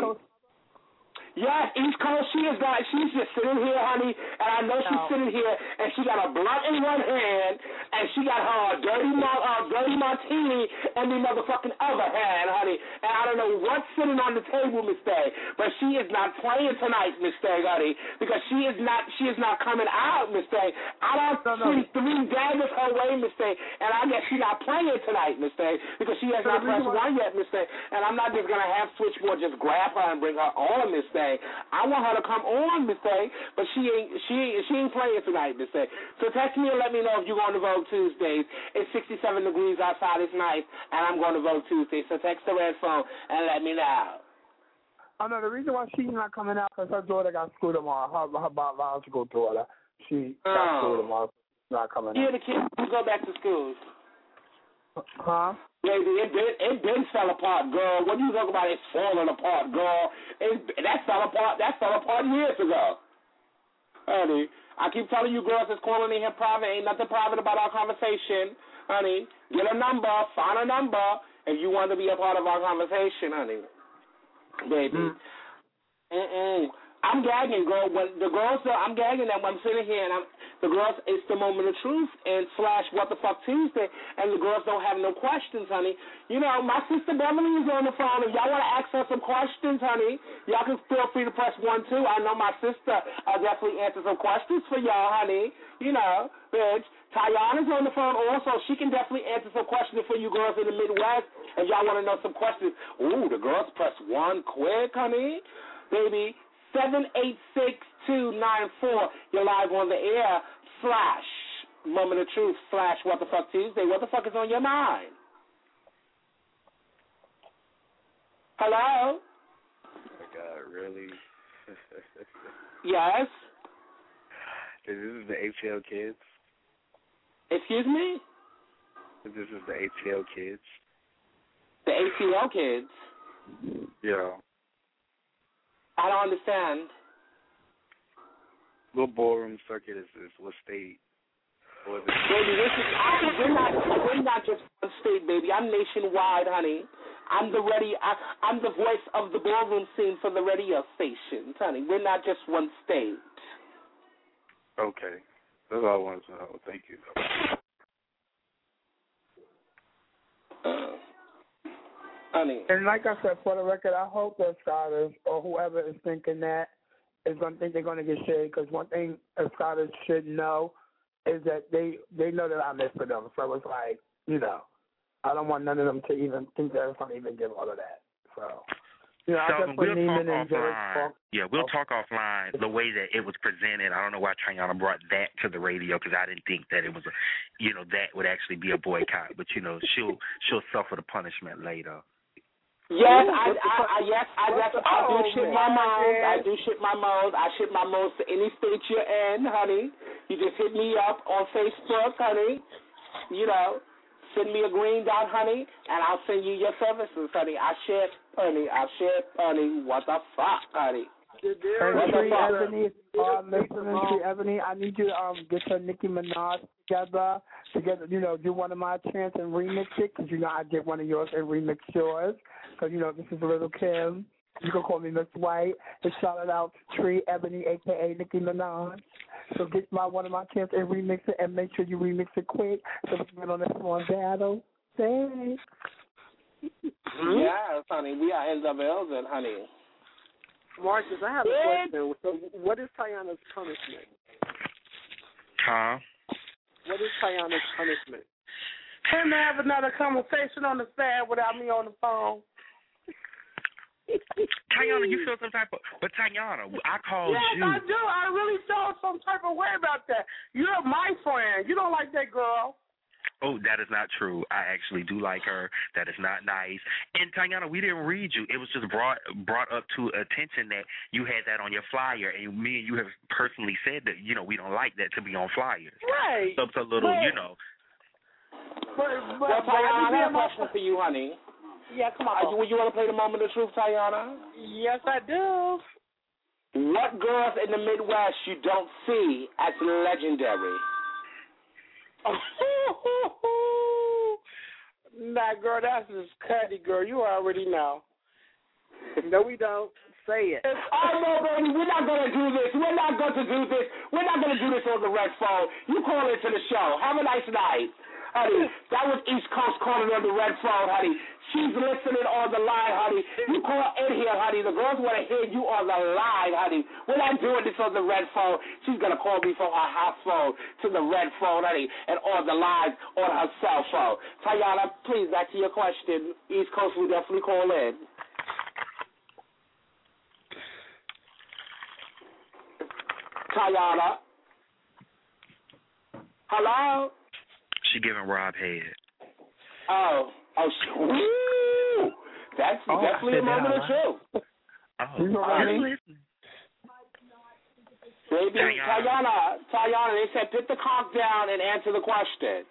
Yes, East Coast, she is not, she's just sitting here, honey, and I know she's sitting here, and she got a blunt in one hand, and she got her dirty, uh, dirty martini in the motherfucking other hand, honey, and I don't know what's sitting on the table, Miss Day, but she is not playing tonight, Miss Day, honey, because she is not, she is not coming out, Miss Day. I don't see three daggers her way, Miss Day, and I guess she's not playing tonight, Miss Day, because she has not pressed one yet, Miss Day, and I'm not just going to have Switchboard just grab her and bring her on, Miss Day. I want her to come on, Miss Day, but she ain't she ain't, she ain't playing tonight, Miss Day. So text me and let me know if you're going to vote Tuesdays. It's sixty-seven degrees outside. It's nice, and I'm going to vote Tuesday. So text the red phone and let me know. Oh no, the reason why she's not coming out because her daughter got school tomorrow. Her, her biological daughter, she got oh. school tomorrow. Not coming yeah, out. Yeah, the kids go back to school. Huh? Baby, it been, it been fell apart, girl. What you talk about? It's falling apart, girl. It, that fell apart. That fell apart years ago. Honey, I keep telling you girls that's calling in here private. Ain't nothing private about our conversation, honey. Get a number. Find a number if you want to be a part of our conversation, honey. Baby. Mm. Mm-mm. I'm gagging, girl. When the girls, are, I'm gagging that when I'm sitting here and I'm, the girls, it's the moment of truth and slash what the fuck Tuesday, and the girls don't have no questions, honey. You know, my sister Beverly is on the phone. If y'all want to ask her some questions, honey, y'all can feel free to press one, two. I know my sister uh, definitely answer some questions for y'all, honey. You know, bitch. Tayana's on the phone also. She can definitely answer some questions for you girls in the Midwest if y'all want to know some questions. Ooh, the girls press one quick, honey. Baby, seven eight six two nine four. You're live on the air. Slash Moment of Truth. Slash What the Fuck Tuesday. What the fuck is on your mind? Hello? Oh my God, really? Yes? This is the A T L kids? Excuse me? This is the A T L kids? The A T L kids? Yeah. I don't understand. What ballroom circuit is this? What state? What is it? Baby, this is, I, we're, not, we're not just one state, baby. I'm nationwide, honey. I'm the ready. I, I'm the voice of the ballroom scene for the radio stations, honey. We're not just one state. Okay. That's all I wanted to know. Thank you. Uh, honey. And like I said, for the record, I hope that scholars or whoever is thinking that is going to think they're going to get shade, because one thing a scholars should know is that they they know that I live for them. So it's like, you know, I don't want none of them to even think that it's going to even give all of that. So, you know, Sheldon, I just we'll Neiman talk and George offline. talk. Yeah, we'll talk offline. The way that it was presented, I don't know why Tayana brought that to the radio, because I didn't think that it was, a, you know, that would actually be a boycott. But you know, she'll she'll suffer the punishment later. Yes, I, I, I yes, I, yes, I do ship my modes. I do ship my modes. I ship my modes to any state you're in, honey. You just hit me up on Facebook, honey. You know, send me a green dot, honey, and I'll send you your services, honey. I ship, honey. I ship, honey. What the fuck, honey? And Tree Ebony, uh, listening to Ebony, I need you to um, get your Nicki Minaj together, together, you know, do one of my chants and remix it, because, you know, I get one of yours and remix yours, because, you know, this is Little Kim. You can call me Miss White. And shout it out to Tree Ebony, a k a. Nicki Minaj. So get my one of my chants and remix it, and make sure you remix it quick so we can get on this one battle. Thanks. Yes, honey. We are in the building, honey. Marcus, I have a question. So, what is Tayana's punishment? Huh? What is Tayana's punishment? Him to have another conversation on the side without me on the phone. Tayana, you feel some type of, but Tayana, I called yes, you. Yes, I do. I really feel some type of way about that. You're my friend. You don't like that girl. Oh, that is not true. I actually do like her. That is not nice. And Tayana, we didn't read you. It was just brought brought up to attention that you had that on your flyer, and me and you have personally said that, you know, we don't like that to be on flyers. Right. So it's a little, but, you know. But, but, well, Tayana, I have a my... question for you, honey. Yeah, come on. Are you, you want to play the moment of truth, Tayana? Yes, I do. What girls in the Midwest you don't see as legendary? Nah, girl, that's just Cuddy, girl. You already know. No, we don't. Say it. Oh, no, baby, we're not going to do this. We're not going to do this. We're not going to do this on the red phone. You call into the show. Have a nice night. Honey, that was East Coast calling on the red phone, honey. She's listening on the line, honey. You call in here, honey. The girls want to hear you on the line, honey. We're not doing this on the red phone. She's going to call me from her house phone to the red phone, honey, and on the line on her cell phone. Tayana, please, back to your question. East Coast will definitely call in. Tayana? Hello? She giving Rob head. Oh, oh, she, woo! That's oh, definitely a moment of truth. Oh, honey. Baby, Tayana, Tayana, they said put the cock down and answer the question.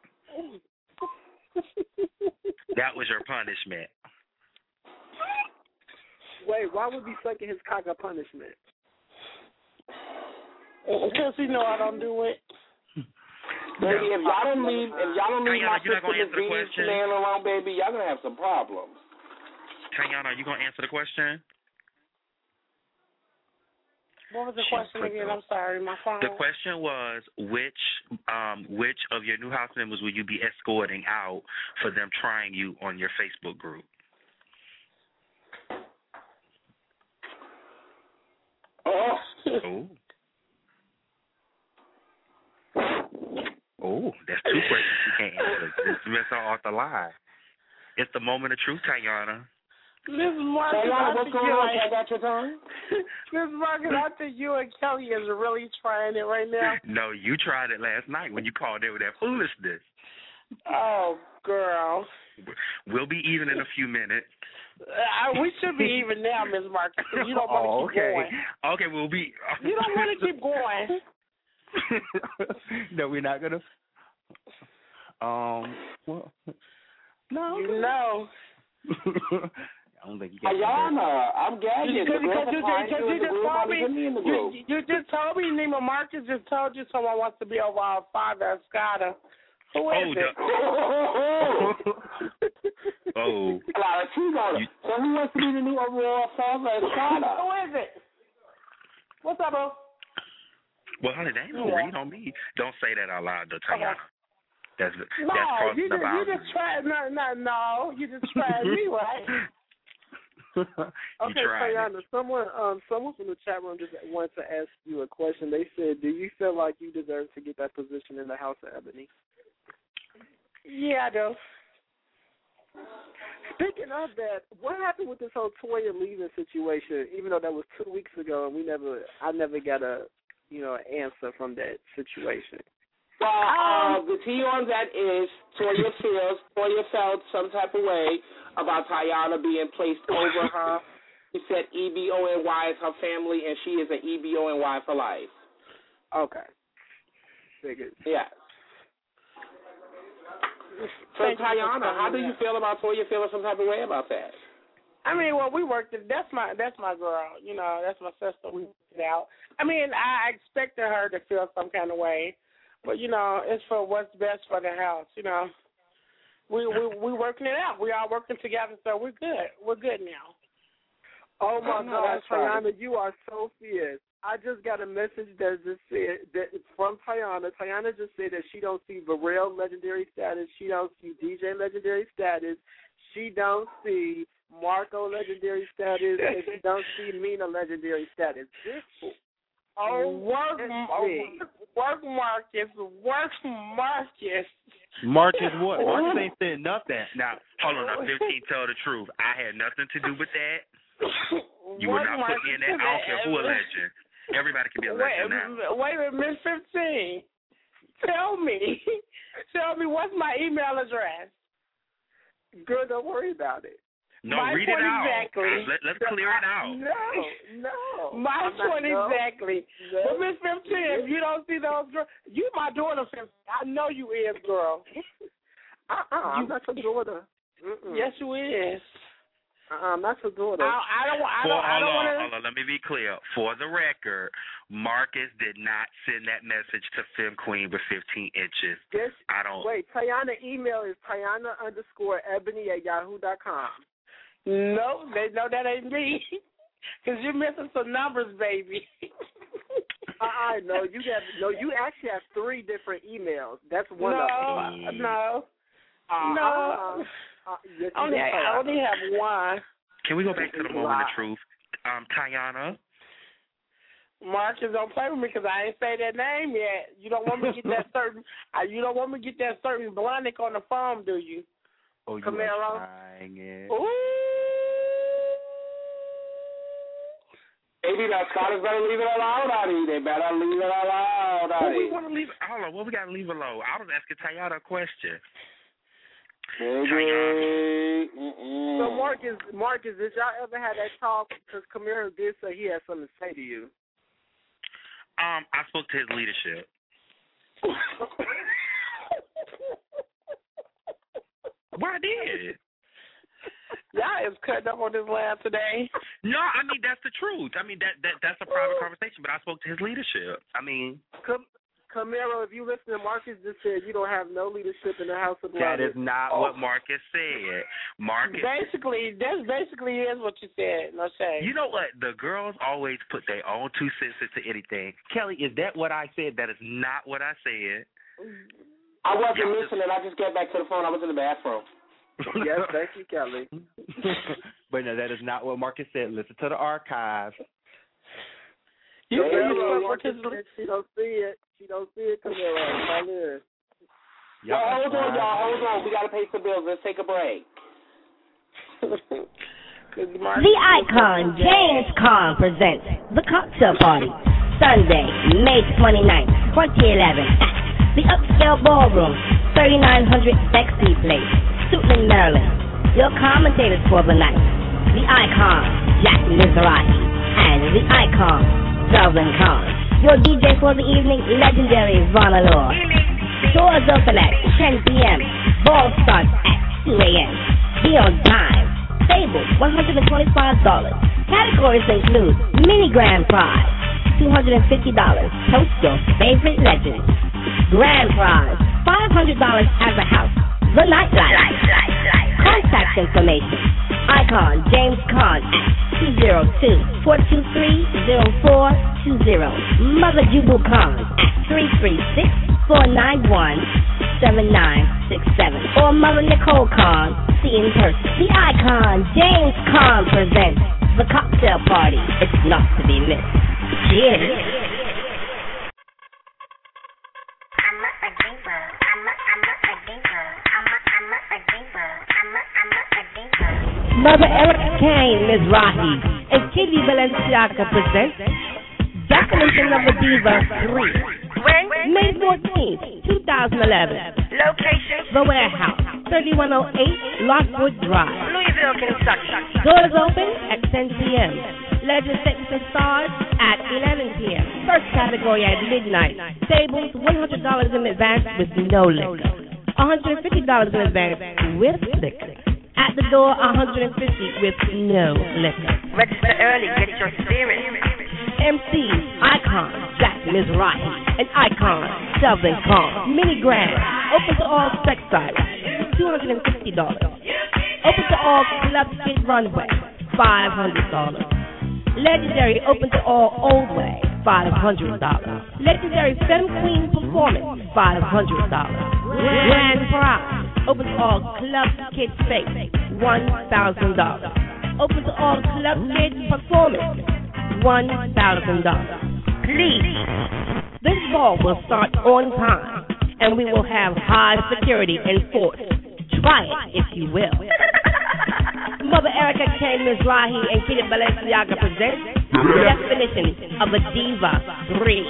That was your punishment. Wait, why would be sucking his cock a punishment? Because he know I don't do it. Baby, if y'all don't leave, if y'all don't leave my sister Naveen's man alone, baby, y'all gonna have some problems. Tayana, are you gonna answer the question? What was the She question put again? the- I'm sorry, my phone. The question was which um which of your new house members will you be escorting out for them trying you on your Facebook group? Oh. Oh. Oh, that's two questions you can't answer. Dismiss her off the line. It's the moment of truth, Tayana. Miss Marcus, Tayana, I what's think going you on? like- I got your time? Miss Marcus, I think you and Kelly is really trying it right now. No, you tried it last night when you called in with that foolishness. Oh, girl. We'll be even in a few minutes. Uh, we should be even now, Miss Marcus. You don't want to oh, keep okay. going. Okay, we'll be. You don't want to keep going. No, we're not gonna. Um. Well, no. You know. I don't think you got Ayana, I'm gagging. Because The girl you, behind just, you in you the just group, told I'm me, in the group. you, you just told me Nima Marcus just told you someone wants to be over our father, Escada. Who is Oh, it? Oh. Clara, she's on it. So who wants to be the new overall father, Escada? Who is it? What's up, bro? Well, honey, they ain't no Yeah. read on me. Don't say that out loud, though, Tayana. That's No, that's crossing you the just, you boundary. just tried, no, no, no, you just tried me, right? Okay, Tayana, someone um someone from the chat room just wanted to ask you a question. They said, do you feel like you deserve to get that position in the House of Ebony? Yeah, I do. Speaking of that, what happened with this whole Toya leaving situation? Even though that was two weeks ago, and we never, I never got a, you know, an answer from that situation. Well, uh, the tea on that is Toya feels, Toya felt some type of way about Tayana being placed over her. She said E B O N Y is her family, and she is an E B O N Y for life. Okay. Figured. Yes. So, Tayana, how do you feel about Toya feeling some type of way about that? I mean, well, we worked it. That's my that's my girl. You know, that's my sister. We worked it out. I mean, I expected her to feel some kind of way, but you know, it's for what's best for the house. You know, we we we working it out. We all working together, so we're good. We're good now. Oh my No, God, that's fine. Tayana, you are so fierce. I just got a message that just said that it's from Tayana. Tayana just said that she don't see Varel legendary status. She don't see D J legendary status. She don't see Marco legendary status, and she don't see Mina legendary status. This Oh, work, oh, work, Marcus, work, Marcus. Marcus what? Marcus ain't said nothing. Now, hold on. Now, fifteen, tell the truth. I had nothing to do with that. You were not put in that. I don't care who a legend. Everybody can be a legend wait, now. Wait a minute, Miss fifteen. Tell me. Tell me, what's my email address? Girl, don't worry about it. No, My read it point out. exactly. Let, let's clear it out. No, no. My I'm not- point no, exactly. no. But Miss fifteen, if you don't see those girls, you my daughter, fifteen. I know you is, girl. Uh-uh, I'm not your daughter. Mm-mm. Yes, you is. Uh-uh, I'm not your daughter. I, I don't. I For, don't. I hold don't on, want hold on. Let me be clear. For the record, Marcus did not send that message to Fem Queen with fifteen inches. This, I don't. Wait, Tayana email is Tayana underscore Ebony at yahoo dot com. No, they know that ain't me. Because you're missing some numbers, baby. uh-uh, no, you have, no, you actually have three different emails. That's one no, of them. no, Uh, no. Uh, uh, yes, you Only, do, I Tayana. only have one. Can we go back to the moment of truth? Um, Tayana. Marcus, don't play with me because I ain't say that name yet. You don't want me to get that certain. uh, you don't want me to get that certain blondic on the phone, do you? Oh, you Camaro. are trying it. Ooh. Maybe that Scottish better leave it alone, Daddy. They better leave it alone, What we Daddy. want to leave? Hold on. What we got to leave alone? I was asking Tayana a question. Baby. So Marcus, Marcus, did y'all ever have that talk? Because Camaro did say he had something to say to you. Um, I spoke to his leadership. Well, I did. Y'all is cutting up on this lab today. No, I mean that's the truth. I mean that that that's a private conversation. But I spoke to his leadership. I mean, Cam- Camaro, if you listen to Marcus just said you don't have no leadership in the House of Brothers. That is not oh. what Marcus said. Marcus. Basically, that's basically is what you said. No shade. You know what? The girls always put their own two cents into anything. Kelly, is that what I said? That is not what I said. I wasn't Y'all listening. Just... I just got back to the phone. I was in the bathroom. Yes, thank you, Kelly. But no, that is not what Marcus said. Listen to the archive. You yeah, Marcus, she don't see it. She don't see it, Camaro. Yep. Well, hold on, y'all. Hold on. We got to pay some bills. Let's take a break. The Icon James Caan presents The Cocktail Party, Sunday, May twenty-ninth, twenty eleven, at the Upscale Ballroom, thirty-nine hundred Bexley Place, Suitland, Maryland. Your commentators for the night, The Icon, Jack Mizrahi, and The Icon, Delvin Khan. Your D J for the evening, legendary Von Allure. Doors open at ten p.m. Ball starts at two a.m. Be on time. Table, one hundred twenty-five dollars. Categories include mini grand prize, two hundred fifty dollars. Toast your favorite legend. Grand prize, five hundred dollars as a house. The Nightlife. Contact information. Icon James Caan at two oh two, four two three, oh four two oh. Mother Jubu Khan at three three six, four nine one, seven nine six seven. Or Mother Nicole Khan, see in person. The Icon James Caan presents The Cocktail Party. It's not to be missed. Cheers. Mother Erica Kane, Mizrahi, and Kitty Balenciaga presents Declaration of a Diva three. May fourteenth, twenty eleven. Location: The Warehouse, thirty-one oh eight Lockwood Drive, Louisville, Kentucky. Doors open at ten p.m. Legend Six Stars at eleven p.m. First category at midnight. Tables one hundred dollars in advance with no liquor. one hundred fifty dollars in advance with liquor. At the door, one hundred fifty dollars with no liquor. Register early, get your spirit. M C, Icon, Jack Mizrahi, and Icon, Delvin Khan. Mini Grand, open to all sex sizes, two hundred fifty dollars. Open to all Club Kid Runway, five hundred dollars. Legendary, open to all Old Way, five hundred dollars. Legendary Femme Queen Performance, five hundred dollars. Grand Prize, open to all Club Kid Space, one thousand dollars. Open to all Club Kid Performance, one thousand dollars. Please, this ball will start on time, and we will have high security enforced. Try it if you will. Mother Erica Kane, Mizrahi, and Kitty Balenciaga present the definition of a diva three.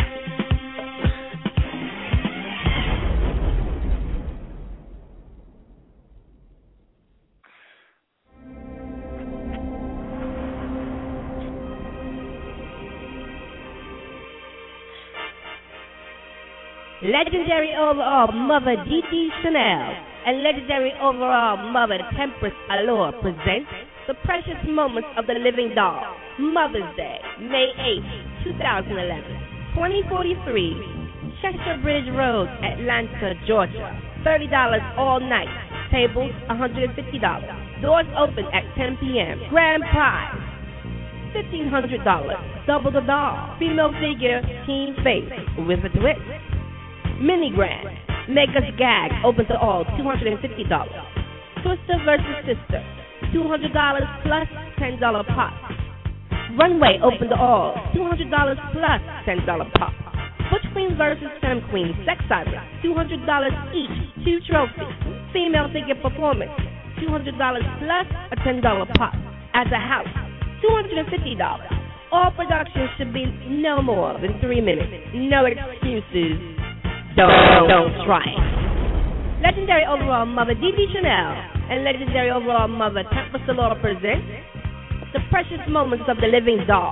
Legendary overall Mother D D Chanel and legendary overall Mother Tempress Allure presents the precious moments of the living doll. Mother's Day, May eighth, twenty eleven, twenty forty-three, Chester Bridge Road, Atlanta, Georgia. thirty dollars all night. Tables, one hundred fifty dollars. Doors open at ten p.m. Grand prize, fifteen hundred dollars. Double the doll. Female figure, team face with a twist. Mini Grand, Make Us Gag, open to all, two hundred fifty dollars. Twister versus Sister, two hundred dollars plus ten dollars pop. Runway, open to all, two hundred dollars plus ten dollars pop. Butch Queen versus Femme Queen, Sex Cyber, two hundred dollars each, two trophies. Female figure performance, two hundred dollars plus a ten dollars pop. As a house, two hundred fifty dollars. All productions should be no more than three minutes. No excuses. Don't, don't try it. Legendary overall Mother D D Chanel and legendary overall Mother Tempress Allure present the precious moments of the living doll.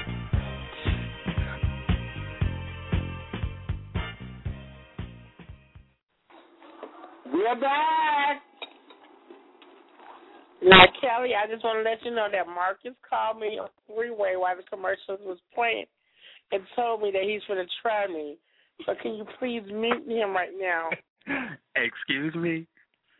We're back. Now, Kelly, I just want to let you know that Marcus called me on three-way while the commercials was playing and told me that he's going to try me. So can you please mute him right now? Excuse me?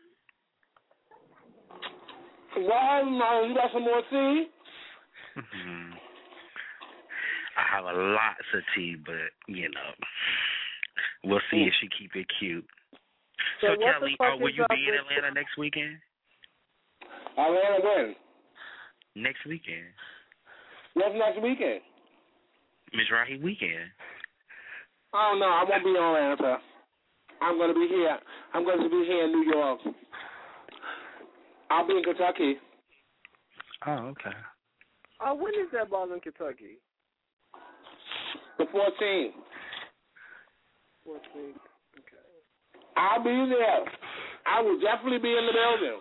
Why, no, you got some more tea? Mm-hmm. I have a lots of tea, but, you know, we'll see if she keep it cute. So, So what Kelly, the uh, fuck will is you up be in with- Atlanta next weekend? Atlanta when? Next weekend. What's next weekend? Miss Rahi weekend. I don't know. I won't be in Atlanta. I'm going to be here. I'm going to be here in New York. I'll be in Kentucky. Oh, okay. Oh, when is that ball in Kentucky? The fourteenth. fourteenth. Okay. I'll be there. I will definitely be in the building.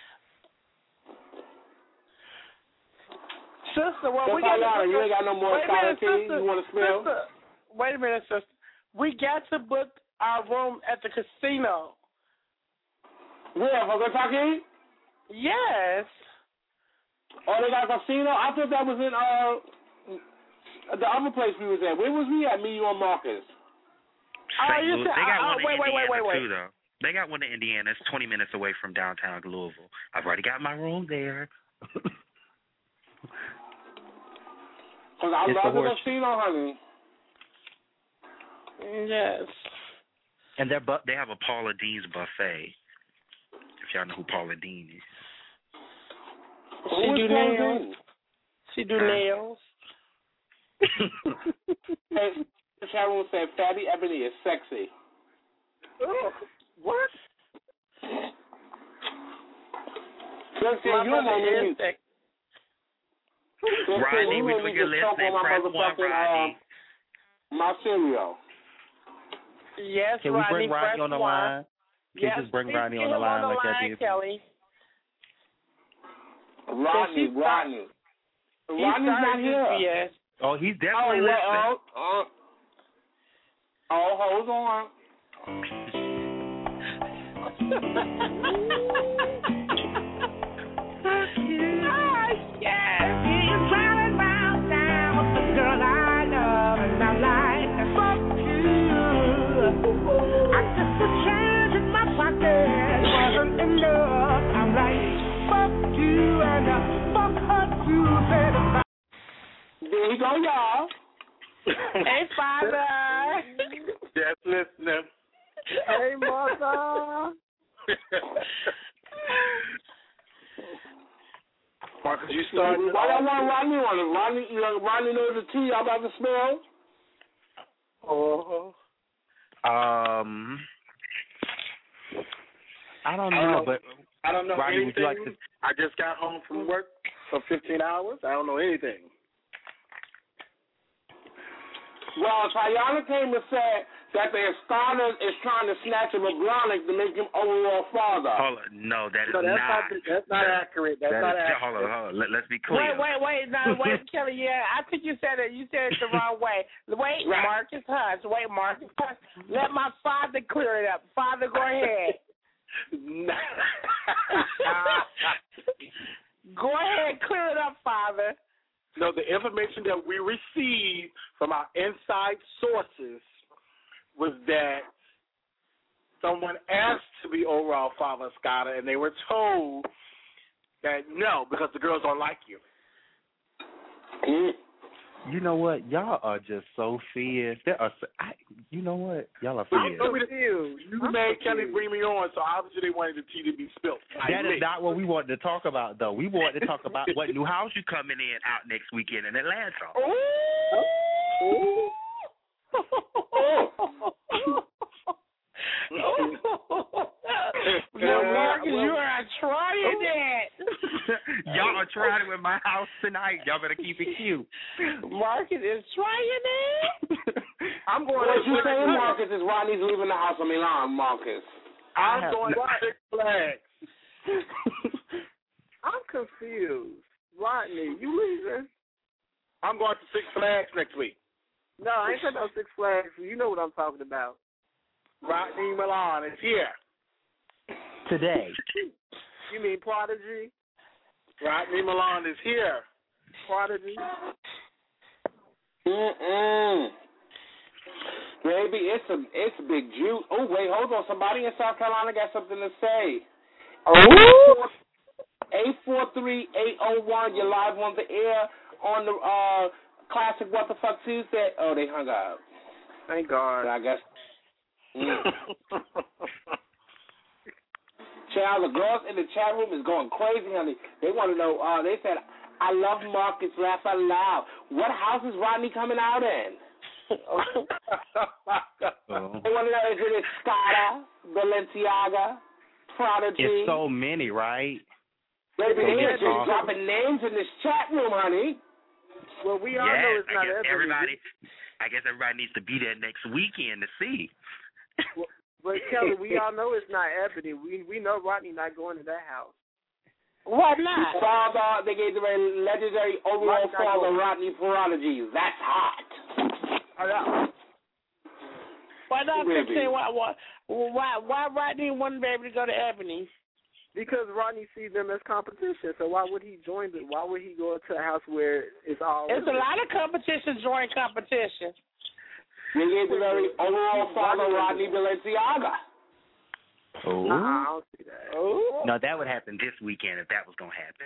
Sister, well, So we got Tayana, to you ain't got no more wait a minute, tea? sister, You want to smell? sister, wait a minute, sister. We got to book our room at the casino. Where, for Kentucky? Yes. Oh, they got a casino? I thought that was in uh the other place we was at. Where was we at, me, you, and Marcus? Oh, you Louis. said, They got oh, one wait, in wait, wait, Indiana, wait, wait. too, though. They got one in Indiana. It's twenty minutes away from downtown Louisville. I've already got my room there. Because I It's love the the horse. casino, honey. Yes. And they're bu- they have a Paula Dean's buffet, if y'all know who Paula Dean is. She Who do is Paula nails. Dean? She do nails. Hey, Sharon said Fatty Ebony is sexy. Oh, what? Just My you mother know is sexy. Rodney, we put your list in. Press one, Rodney. Uh, my cereal. Yes, Can we Rodney, bring Rodney press on the one. line? Can Yes, you just bring please Rodney get on the him line on the like that line, did? Kelly. Rodney, she's Rodney. He Rodney's not started here. his B S. Oh, he's Oh, definitely well, listening. oh, uh, oh, hold on. Ah, yes. He's running round now with the girl I love, and I'm like, fuck you. I took the change in my pocket, wasn't enough. I'm like, fuck you, and uh, fuck her too, baby. There you go, y'all. Hey, Father. Just listening. Hey, mother. Marcus, you started. Why y'all want Rodney on it? Rodney, you know, Rodney knows the tea y'all about to smell. Oh. Um, I don't I know, don't know. but I don't know Rodney, would anything. you like to? I just got home from work for fifteen hours. I don't know anything. Well, Tayana came and said that the Escada is trying to snatch a McGronic to make him overall father. Hold on. No, that is No, that's not. not. That's not accurate. That's that not is, accurate. hold on, hold on. Let, let's be clear. Wait, wait, wait. No, wait, Kelly. Yeah, I think you said it. You said it the wrong way. Wait, Right. Marcus Hush. Wait, Marcus Hush. Let my father clear it up. Father, go ahead. Go ahead, clear it up, Father. No, the information that we received from our inside sources was that someone asked to be overall father of Scotta, and they were told that no, because the girls don't like you. You know what? Y'all are just so fierce. There are, so- I, you know what? Y'all are You fierce. told me to- you made Kelly bring me on, so obviously they wanted the tea to be spilled. That is not what we wanted to talk about, though. We wanted to talk about what new house you Coming in out next weekend in Atlanta. Well, Marcus, you are trying that. Y'all are trying it with my house tonight. Y'all better keep it cute. Marcus is trying it. I'm going what you saying, Marcus, is Rodney's leaving the house of Milan, Marcus. I'm going to Six Flags. I'm confused. Rodney, you leaving? I'm going to Six Flags next week. No, I ain't talking about Six Flags. You know what I'm talking about. Rodney Milan is here. Today. You mean Prodigy? Rodney Milan is here. Prodigy? Mm-mm. Baby, it's a it's a big juice. Oh wait, hold on. Somebody in South Carolina got something to say. Oh. Eight four three eight zero one. You're live on the air on the uh, classic What the Fuck Tuesday. Oh, they hung up. Thank God. I guess. Mm. Child, the girls in the chat room is going crazy, honey. They want to know. Uh, they said, "I love Marcus. Laugh out loud." What house is Rodney coming out in? Oh. They want to know, is it Escada, Balenciaga, Prodigy? It's so many, right? Baby, they are just awesome. dropping names in this chat room, honey. Well, we all yes, know it's I not guess everybody. everybody. I guess everybody needs to be there next weekend to see. Well, but Kelly, we all know it's not Ebony. We we know Rodney not going to that house. Why not? Father, they gave the legendary overall Rodney father, Rodney Prodigy. That's hot. Why not? Baby. Say why why why why Rodney wouldn't be able to go to Ebony? Because Rodney sees them as competition. So why would he join the? Why would he go to a house where it's all? There's a lot of competition join competition. They gave the very overall father, Rodney Balenciaga. Oh. Uh-uh, I don't see that. Oh. No, that would happen this weekend if that was going to happen.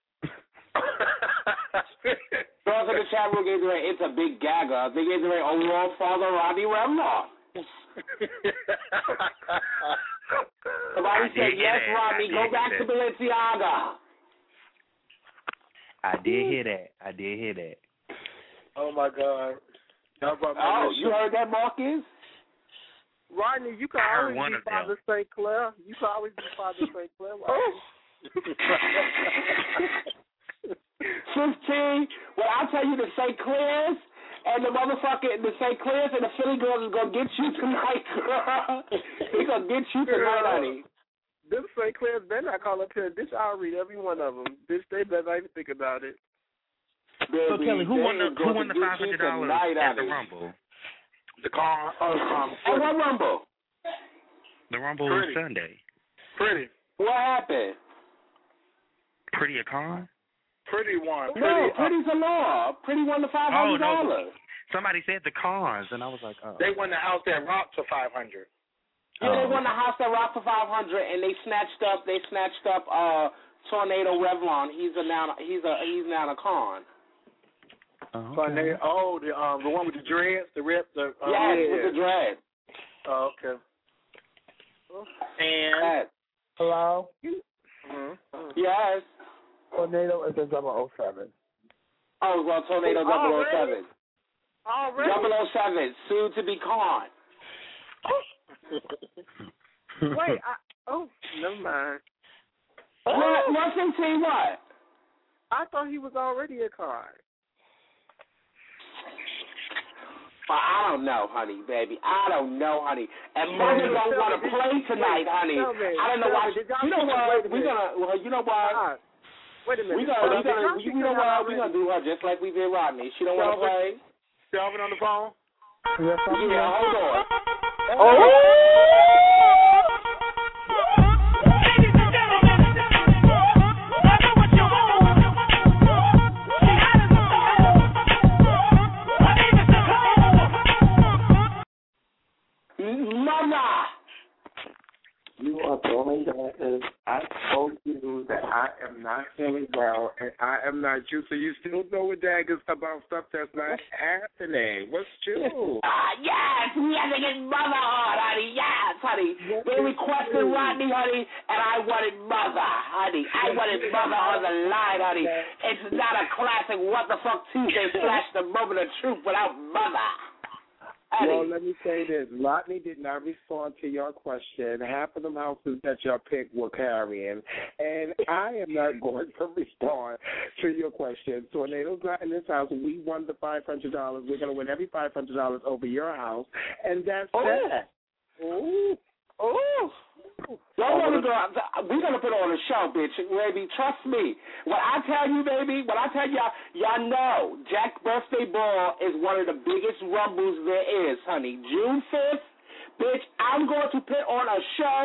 Girls in the chat room gave the very, it's a big gagger. They gave the very overall father, Rodney Remlaw. Somebody said, yes, Rodney, go back to Balenciaga. I did hear that. I did hear that. Oh, my God. Oh, you heard that, Marcus? Rodney, you can I heard always one be of Father them. Saint Clair. You can always be Father Saint Clair. Fifteen. Well, I'll tell you, the Saint Clairs and the motherfucking the Saint Clairs and the Philly girls is gonna get you tonight, girl. They gonna get you tonight, honey. Them Saint Clairs better not call up here. Bitch, I'll read every one of them. Bitch, they better not even think about it. Baby, So Kelly, who they won the is who gonna won the get five hundred you dollars tonight, at the honey. Rumble? The car, uh, um, At what Rumble? The Rumble Pretty. was Sunday. Pretty. What happened? Pretty a con? Pretty one. Pretty, No, uh, Pretty's a law. Pretty won the five Oh hundred no! dollars. Somebody said the cons, and I was like, oh. they won the house that rocked for five hundred. Yeah, they Oh. won the house that rocked for five hundred, and they snatched up. They snatched up uh, Tornado Revlon. He's a now. He's a. He's now a con. Oh, So okay. they, oh, the um, the one with the dreads, the rip, the uh, Yes, yeah. with the dread. Oh, okay. And Yes. Hello? mm-hmm. Yes. Tornado is a double oh seven. Oh, well, Tornado double oh seven. Already? double oh seven, soon to be con. Wait, I, oh, never mind. What? What's in T what? I thought he was already a card. Well, I don't know, honey, baby. I don't know, honey. And Mother don't want to play tonight, honey. I don't know why. You know what? We're gonna. Well, you know what? Wait a minute. We gonna. We gonna. You know what? We're gonna do her just like we did Rodney. She don't want to play. Calvin on the phone. Yes, I'm Yeah, hold on. Mama! You are throwing that as I told you that I am not feeling well and I am not you, so you still know what daggers about stuff that's not happening. What's true? Ah, yes! We have to get Mother on, honey. Yes, honey. They requested Rodney, honey, and I wanted Mother, honey. I wanted Mother on the line, honey. It's not a classic What the Fuck Tuesday slash the moment of truth without Mother. Well, let me say this. Rodney did not respond to your question. Half of them houses that y'all picked were carrying. And I am not going to respond to your question. Tornado's not in this house. We won the five hundred dollars. We're going to win every five hundred dollars over your house. And that's Oh. that. Ooh. Ooh. Don't want to go. We're going to put on a show, bitch. Baby, trust me. When I tell you, baby, when I tell y'all, y'all know Jack Birthday Ball is one of the biggest rumbles there is, honey. June fifth, bitch, I'm going to put on a show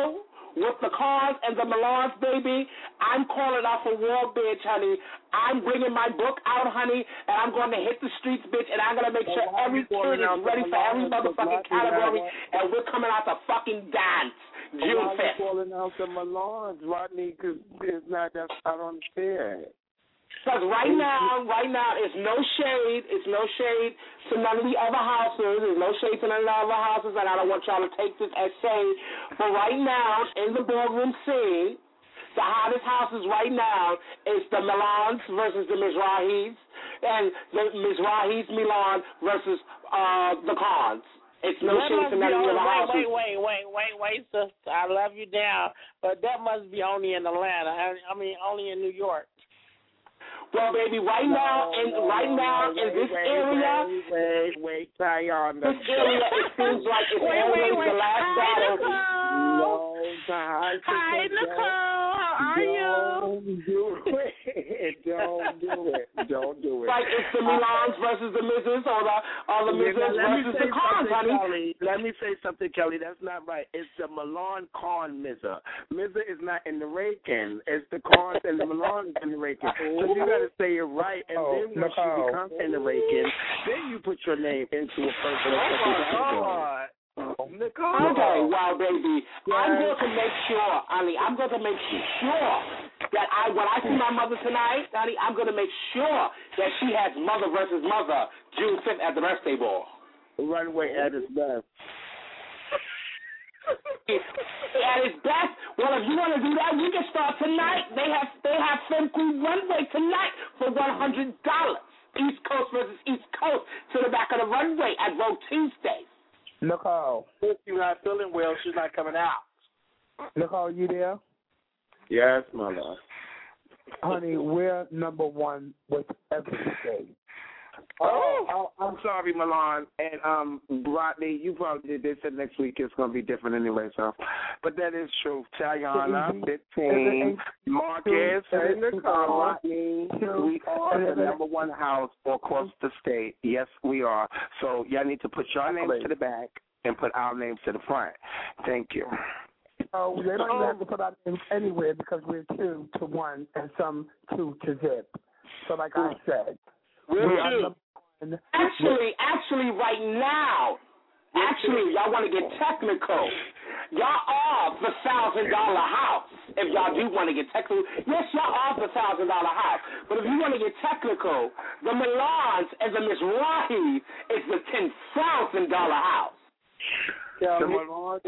with the cars and the Milans, baby, I'm calling out for war, bitch, honey. I'm bringing my book out, honey, and I'm going to hit the streets, bitch, and I'm going to make sure every kid is ready for every motherfucking category, and we're coming out to fucking dance June fifth. Why are you calling out the Milans, Rodney? Because it's not, that's, I don't understand. Because right now, right now, it's no shade. It's no shade to none of the other houses. There's no shade to none of the other houses, and I don't want y'all to take this as shade. But right now, in the ballroom scene, the hottest houses right now is the Milans versus the Mizrahis, and the Mizrahis Milan versus uh, the Khans. It's no that shade to none of the other houses. Wait, wait, wait, wait, wait, sister. I love you down, but that must be only in Atlanta. I, I mean, only in New York. Well, baby, right no, now, in no, right now, wait, in this wait, area, wait, wait, wait, Tayana. This area, it seems like it's wait, always wait, wait. the last Hi, battle. No, Hi, Hi Nicole. How are you? Don't do it. Don't do it. Don't do it. Like it's the Milans versus the Misses, or the or the Misses versus the Khans, honey. Kelly, let me say something, Kelly. That's not right. It's the Milan Khan Mizza. Mizza is not in the Rakin. It's the Khans and the Milan in the Rakin. So you got to say it right, and oh, then when she becomes in the Rakin, then you put your name into a personal oh category. Nicole. Okay, well, baby, yes. I'm going to make sure, honey, I'm going to make sure that I, when I see my mother tonight, honey, I'm going to make sure that she has mother versus mother June fifth at the birthday ball. Runway at its best. At its best. Well, if you want to do that, we can start tonight. They have they have Femme Crew Runway tonight for one hundred dollars. East Coast versus East Coast to the back of the runway at Vogue Tuesday. Nicole. If you're not feeling well, she's not coming out. Nicole, you there? Yes, my love. Honey, we're number one with every state. Oh, oh, I'm sorry, Milan and um, Rodney. You probably did. They said next week it's going to be different anyway. So, but that is true. Tayana, fifteen, Marcus, and Rodney. We are the number one house across the state. Yes, we are. So y'all need to put your names to the back and put our names to the front. Thank you. Oh, they don't even have to put our names anywhere because we're two to one and some two to zip. So, like I said. We're two. Actually, actually, right now, actually, y'all want to get technical. Y'all are the thousand dollar house. If y'all do want to get technical, yes, y'all are the thousand dollar house. But if you want to get technical, the Milans and the Mizrahis is the ten thousand dollar house. Yeah, the Milans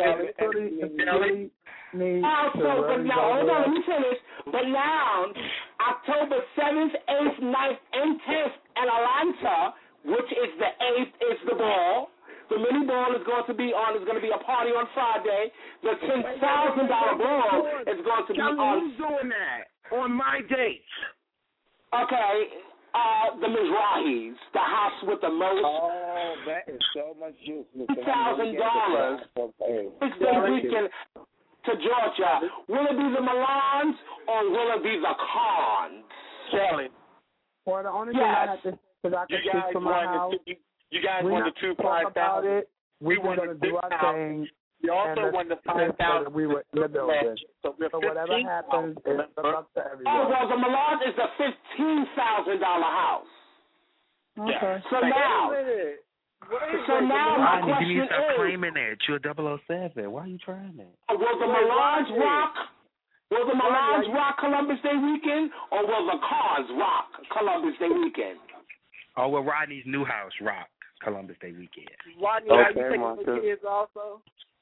Oh, so, but now, hold on, let me finish. But now, October seventh, eighth, ninth, and tenth in Atlanta, which is the eighth, is the ball. The mini ball is going to be on, is going to be a party on Friday. The ten thousand dollars ball is going to be Tell on. Who's doing that? On my date. Okay, uh, the Mizrahis, the house with the most. Oh, that is so much juice. ten thousand dollars. It's the weekend. To Georgia, will it be the Milans or will it be the Khans? Kelly. Well, the only yes. thing I have to say is I can speak for my house. You, you guys we won the two five thousand. We, we were going to do our thing. You also won the five thousand. We were in the building. So, so whatever happens, it's up to everyone. Oh well, the Milans is the fifteen thousand dollar house. Okay. So now. So now my Rodney, you need question to stop is, claiming that. You're a double oh seven. Why are you trying that? Will the Milans rock? Will the Milans rock Columbus Day weekend, or will the Khans rock Columbus Day weekend? Oh, well, Rodney's new house rock Columbus Day weekend. Rodney, okay, are you taking Marcus. your kids also?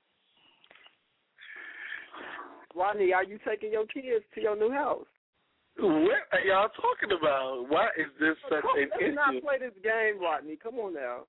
Rodney, are you taking your kids to your new house? What are y'all talking about? Why is this such Come, an let's issue? not play this game, Rodney. Come on now.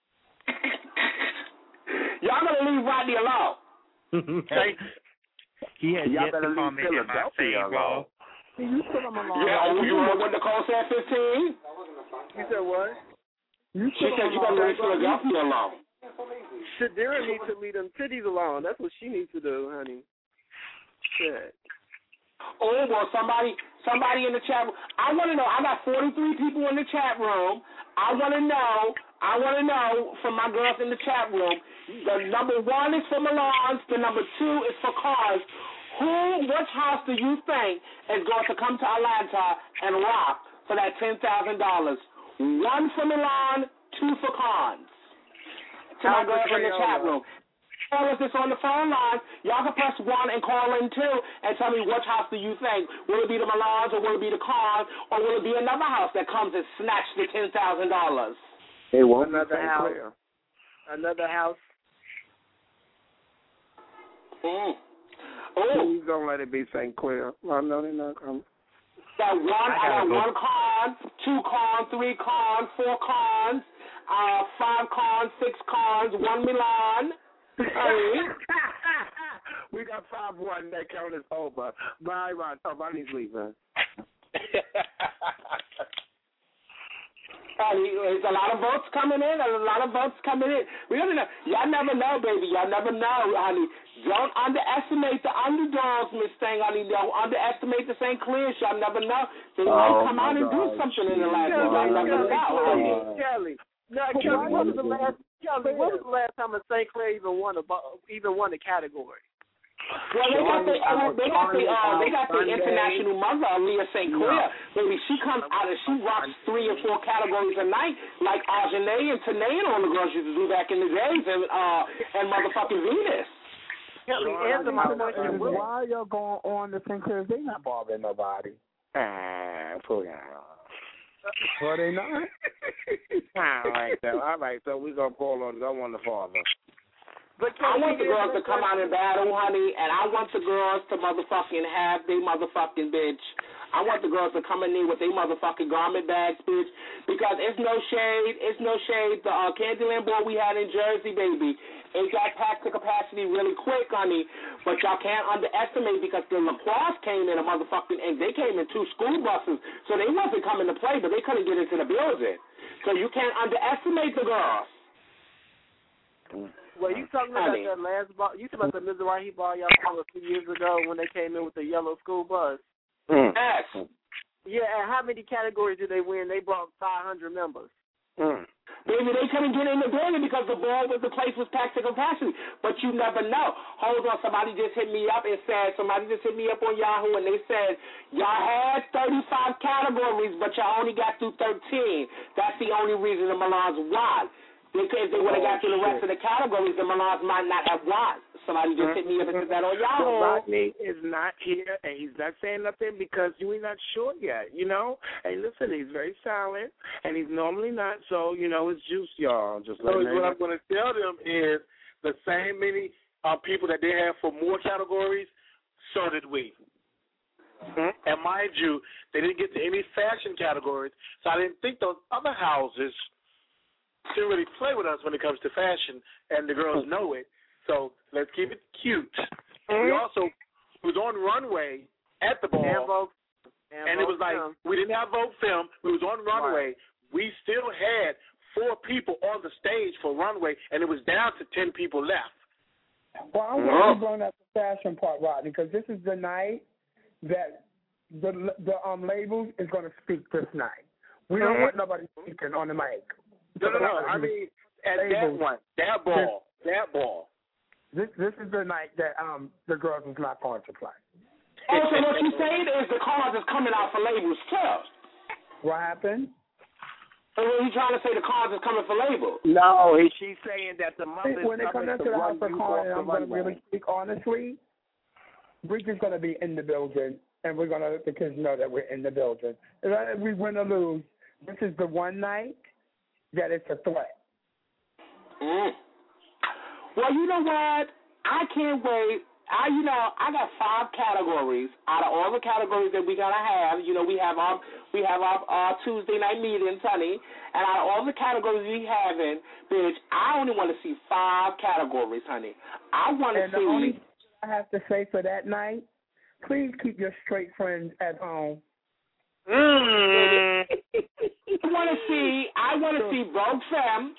Y'all gonna leave Rodney alone. Thank He has Y'all yet to better leave comment in my Philadelphia favor. You put them along. Yeah, you heard what Nicole said, fifteen? You said what? You She said you gotta leave Philadelphia alone. Shadira needs to leave them titties alone. That's what she needs to do, honey. Shit. Oh, well, somebody somebody in the chat room. I want to know. I got forty-three people in the chat room. I want to know. I want to know from my girls in the chat room. The number one is for Milans. The number two is for Cars. Who, which house do you think is going to come to Atlanta and rock for that ten thousand dollars? One for Milan, two for Cons. To my girls in the chat room. Call us this on the phone line. Y'all can press one and call in two and tell me which house do you think. Will it be the Milans or will it be the Cons or will it be another house that comes and snatch the ten thousand dollars? It won't another house. Clear. Another house. Mm. Please don't let it be Saint Clair. I know they're not coming. Got one, I got one con, two con, three con, four cons, uh, five cons, six cons, one Milan. Hey. We got five one. That count is over. Bye, Ron. Oh, Bonnie's leaving. There's a lot of votes coming in. There's a lot of votes coming in. We don't know. Y'all never know, baby. Y'all never know, honey. Don't underestimate the underdogs, Miss Thing, honey. Don't underestimate the Saint Clairs. Y'all never know. They might oh come out and do something in the last year. Y'all never know, honey. Kelly, no, Kelly, what was the last? Kelly, when was the last time a Saint Clair even won a even won a category? Well, they got the uh, they got the uh, they got the international mother, Leah Saint Clair. Baby, she comes out and she rocks three or four categories a night, like Arjane and Tanae on the girls used to do back in the days, and uh and motherfucking Venus. Kelly, answer my question. Why y'all going on the Saint Clairs? They not bothering nobody. Ah, pull out. Well, they not. All right, so all right, so we gonna call on go on the father. But I want the girls to come out and battle, honey, and I want the girls to motherfucking have they motherfucking bitch. I want the girls to come in there with their motherfucking garment bags, bitch, because it's no shade, it's no shade. The uh, Candyland ball we had in Jersey, baby, it got packed to capacity really quick, honey, but y'all can't underestimate because the lacrosse came in a motherfucking, and they came in two school buses, so they wasn't coming to play, but they couldn't get into the building. So you can't underestimate the girls. Well, you talking about that last ball? You talking about the Mizrahi ball y'all saw a few years ago when they came in with the yellow school bus? Mm. Yes. Yeah, and how many categories did they win? They brought five hundred members. Mm. Baby, they couldn't get in the building because the ball was the place was packed to capacity. But you never know. Hold on, somebody just hit me up and said, somebody just hit me up on Yahoo and they said, y'all had thirty-five categories, but y'all only got through thirteen. That's the only reason the Milans won. Because if they would have got through the rest of the categories, the Milans might not have won. Somebody just hit me up and said that on Yahoo. Rodney is not here, and he's not saying nothing because we're not sure yet, you know? Hey, listen, he's very silent, and he's normally not, so, you know, it's juice, y'all. Just so what I'm going to tell them is the same many uh, people that they have for more categories, so did we. Mm-hmm. And mind you, they didn't get to any fashion categories, so I didn't think those other houses didn't really play with us when it comes to fashion, and the girls know it. So let's keep it cute. And we also was on runway at the ball, and, vote, and, and it was like film. we didn't have vote film. We was on runway. Right. We still had four people on the stage for runway, and it was down to ten people left. Well, I'm glad you brought up the fashion part, Rodney, because this is the night that the the um labels is going to speak this night. We don't want nobody speaking on the mic. No, no, no. I mean, at that one, that ball, that ball. This this is the night that um the girls is not going to play. Oh, so what you're saying is the cards is coming out for labels too. What happened? So what are you trying to say? The cards is coming for labels? No, she's saying that the mother. When they come into the house for card, and I'm going to really speak honestly, we're just going to be in the building, and we're going to let the kids know that we're in the building. If we win or lose, this is the one night that it's a threat. Mm. Well, you know what? I can't wait. I, you know, I got five categories out of all the categories that we're gonna have. You know, we have our we have our, our Tuesday night meetings, honey, and out of all the categories we having, bitch, I only want to see five categories, honey. I want to see. And the only thing I have to say for that night, please keep your straight friends at home. Mm. I want to see. I want to see Vogue Femme.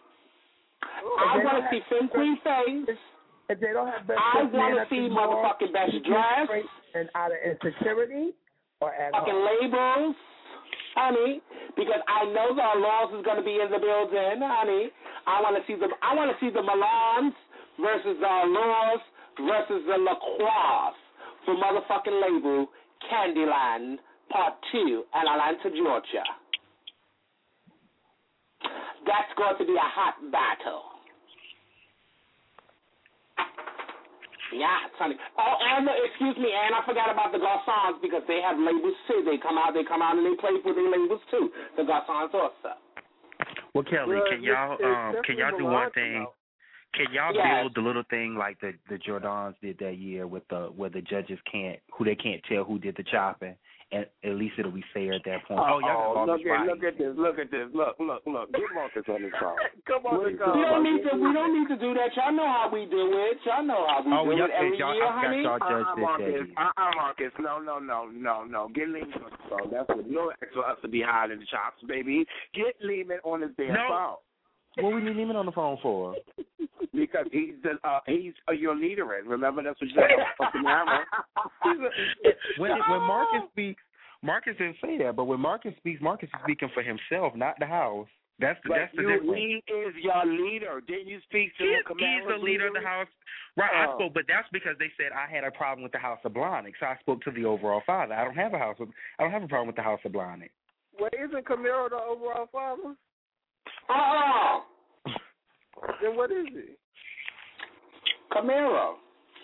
I want to see Femme Queen Face. If they don't have best I want to see motherfucking Best Dress and out of insecurity or at fucking home. labels, honey, because I know the laws is going to be in the building, honey. I want to see the I want to see the Milans versus the laws versus the lacrosse for motherfucking label Candyland Part two in Atlanta, Georgia. That's going to be a hot battle. Yeah, Sonny. Oh, and excuse me, and I forgot about the Garçons because they have labels too. They come out, they come out, and they play for their labels too. The Garçons also. Well, Kelly, can y'all um can y'all do one thing? Can y'all yes. build the little thing like the the Jordans did that year with the where the judges can't who they can't tell who did the chopping, and at least it'll be fair at that point. Oh, oh y'all oh look, at, right. look at this! Look at this! Look, look, look! Get Marcus on this phone. Come on, Please, come We don't need to. Marcus. We don't need to do that. Y'all know how we do it. Y'all know how we Oh, do y'all, it every y'all, year, I honey. got y'all Uh-uh, judge this Marcus. that year. Uh-uh, Marcus. No, no, no, no, no. Get Lehman on the phone. That's what you don't ask for us to be hiding the chops, baby. Get Lehman on his damn No. phone. What we need Lehman on the phone for? Because he's the, uh, he's uh, your leader in. Remember that's what you said about fucking Hammer. when when Marcus speaks, Marcus didn't say that, but when Marcus speaks, Marcus is speaking for himself, not the house. That's the But that's the you, difference. he is your leader. Didn't you speak to He, the he's the leader of the house. Right, Oh. I spoke, but that's because they said I had a problem with the House of Blahnik, so I spoke to the overall father. I don't have a house. With, I don't have a problem with the House of Blahnik. Well, isn't Camaro the overall father? Oh, Then what is he? Camaro.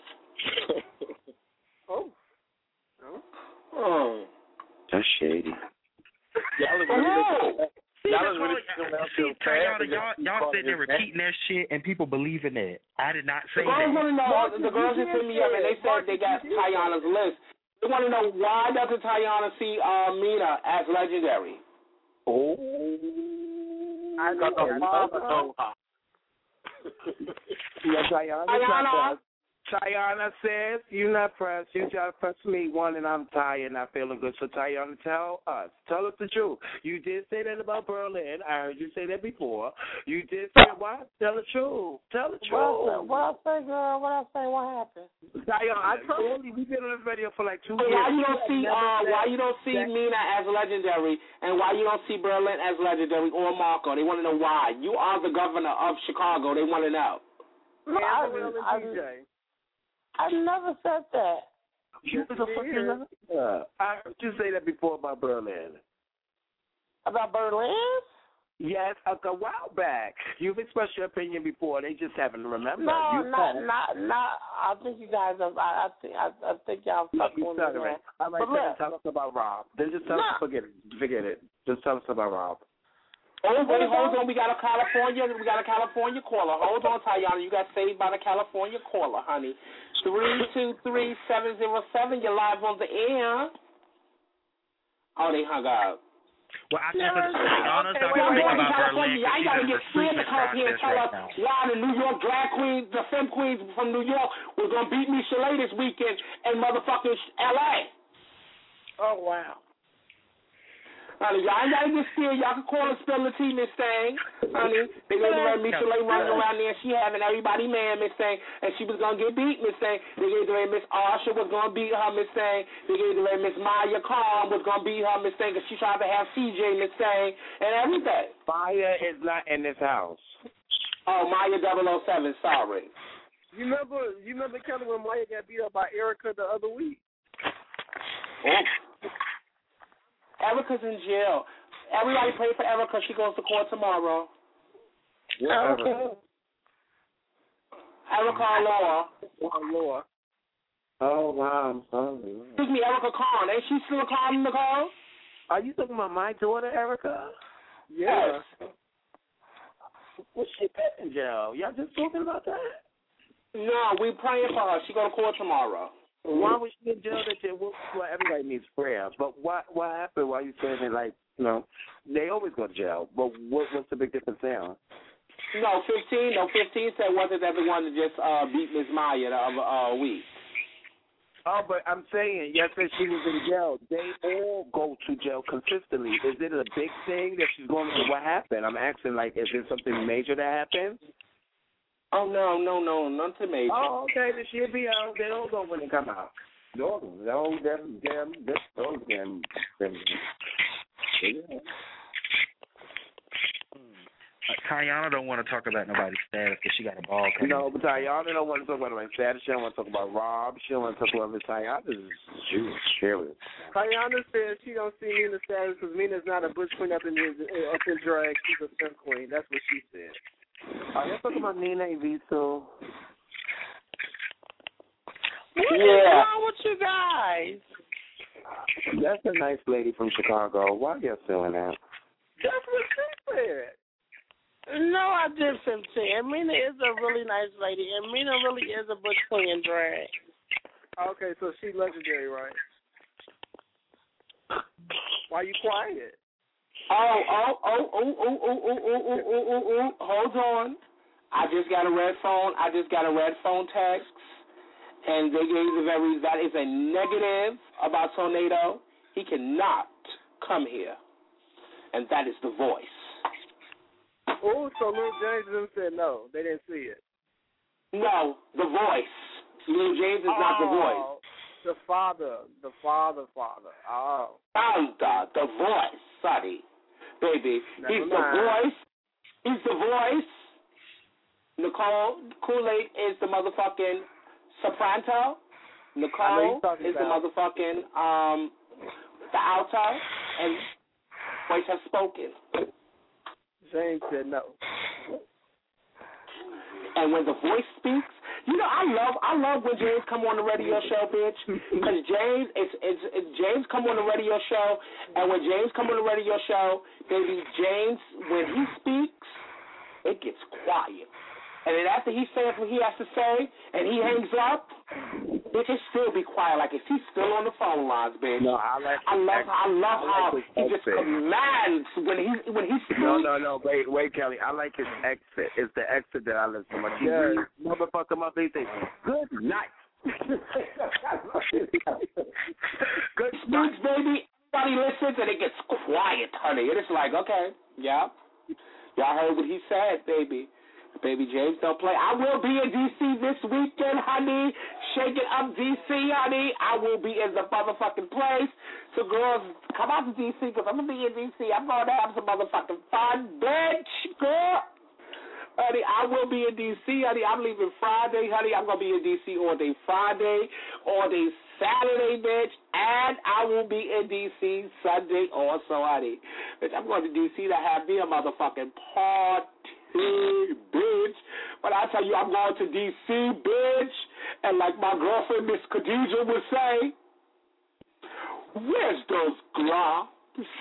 Oh. Oh. Oh. That's shady. Y'all Oh. Y'all, see, Tayana, y'all, y'all sitting there repeating that shit, and people believe in it. I did not say The girls that. want to know. The girls just hit me up and they said they got Tayana's list. They want to know why doesn't Tayana see uh, Mina as legendary? Oh. I got the father told her. Yeah, Tayana. Tayana. Tayana says, you're not pressed. You try to press me one, and I'm tired, not feeling good. So, Tayana, tell us. Tell us the truth. You did say that about Berlin. I heard you say that before. You did say what? Tell the truth. Tell the truth. What, what I say, girl? What I say? What happened? Tayana, I told you, we've been on this radio for like two So years. why you don't see uh, why you don't see Mina as legendary, and why you don't see Berlin as legendary or Marco? They want to know why. You are the governor of Chicago. They want to know. No, I, I, I never said that. You was a fucking uh, I heard you say that before about Berlin. About Berlin? Yes, a, a while back. You've expressed your opinion before. They just haven't remembered. No, you not, not, not. I think you guys are. I, I think, I, I think y'all fucking with me. All right, all right, then tell us about Rob. Then just tell nah. us. Forget it. Forget it. Just tell us about Rob. Oh, wait, hold on. We got a California. We got a California caller. Hold on, Tayana. You got saved by the California caller, honey. Three two three seven zero seven. You're live on the air. Oh, they hung up. Well, I think the Tayana's okay, not wait, going wait, about Berlin. California. I gotta get scared to come here and tell us right why the New York drag queens, the femme queens from New York, was gonna beat me Chalet this weekend in motherfucking L A. Oh wow. Honey, y'all ain't gotta get scared. Y'all can call and spill the tea, Miss Thing. Honey, they gave her Miss Chalet running around there. She having everybody mad, Miss Thing, and she was gonna get beat, Miss Thing. They gave her Miss Arsha was gonna beat her, Miss Thing. They gave her Miss Maya Khan was gonna beat her, Miss Thing, because she tried to have C J, Miss Thing, and everything. Maya is not in this house. Oh, Maya double oh seven. Sorry. You remember? You remember Kelly when Maya got beat up by Erica the other week? Oh. Erica's in jail. Everybody pray for Erica. She goes to court tomorrow. Yeah. Okay. Erica and Laura. Laura. Oh, wow. I'm sorry. Excuse me, Erica Khan. Ain't she still calling the call? Are you talking about my daughter, Erica? Yeah. What's she pet in jail? Y'all just talking about that? No, we praying for her. She go to court tomorrow. Why was she in jail that day? Well, everybody needs prayer. But what what happened? Why you saying it like, you know, they always go to jail. But what, what's the big difference now? No, fifteen. No, fifteen said wasn't that the one that just uh, beat Miss Maya the other uh, week. Oh, but I'm saying, yes, that she was in jail. They all go to jail consistently. Is it a big thing that she's going to? What happened? I'm asking, like, is there something major that happened? Oh, no, no, no, nothing major. Oh, okay, then she'll be out. They don't go when they come out. No, no, them, them, them, those them, them. Tayana don't want to talk about nobody's status because she got a ball coming. No, but Tayana don't want to talk about my status. She don't want to talk about Rob. She don't want to talk about Miss Tayana. This is Jewish. Chilling. Tayana says she don't see Nina's status because Nina's not a bush queen up in his, up in drag. She's a femme queen. That's what she said. Are you talking about Nina Eviso? What Yeah. is wrong with you guys? That's a nice lady from Chicago. Why are you feeling that? That's what she said. No, I did fifteen. And Mina is a really nice lady, and Mina really is a bush queen in drag. Okay, so she's legendary, right? Why you quiet? Oh, oh, oh, oh, oh, oh, oh, oh, oh, oh, oh, oh, hold on. I just got a red phone. I just got a red phone text. And they gave a very, that is a negative about Tornado. He cannot come here. And that is the voice. Oh, so Lil James and them said no. They didn't see it. No, the voice. Lil James is oh, not the voice. The father. The father, father. Oh. Founder, the voice, Sonny. Baby. Never He's mind. the voice. He's the voice. Nicole Kool-Aid is the motherfucking soprano. Nicole is the motherfucking um the alto, and voice has spoken. James said no. And when the voice speaks, you know, I love I love when James come on the radio show, bitch. Because James, it's, it's it's James come on the radio show, and when James come on the radio show, baby, James, when he speaks, it gets quiet. And then after he says what he has to say, and he hangs up, bitch, it still be quiet. Like, if he's still on the phone lines, bitch. No, I like. I love, I love I how like he just commands when he when he speaks. No, no, no. Wait, wait, Kelly. I like his exit. It's the exit that I listen to. Like, he Yeah. breathes, motherfucker, my face. Say, good night. Good speaks, baby. Everybody listens, and it gets quiet, honey. And it's like, okay, yeah, y'all heard what he said, baby. Baby James don't play. I will be in D C this weekend, honey. Shaking up D C, honey. I will be in the motherfucking place. So, girls, come out to D C because I'm going to be in D C. I'm going to have some motherfucking fun, bitch, girl. Honey, I will be in D C, honey. I'm leaving Friday, honey. I'm going to be in D C all day Friday, all day Saturday, bitch. And I will be in D C Sunday also, honey. Bitch, I'm going to D C to have me a motherfucking party. Hey, bitch. But I tell you, I'm going to D C, bitch. And like my girlfriend, Miss Khadija, would say, where's those grabs?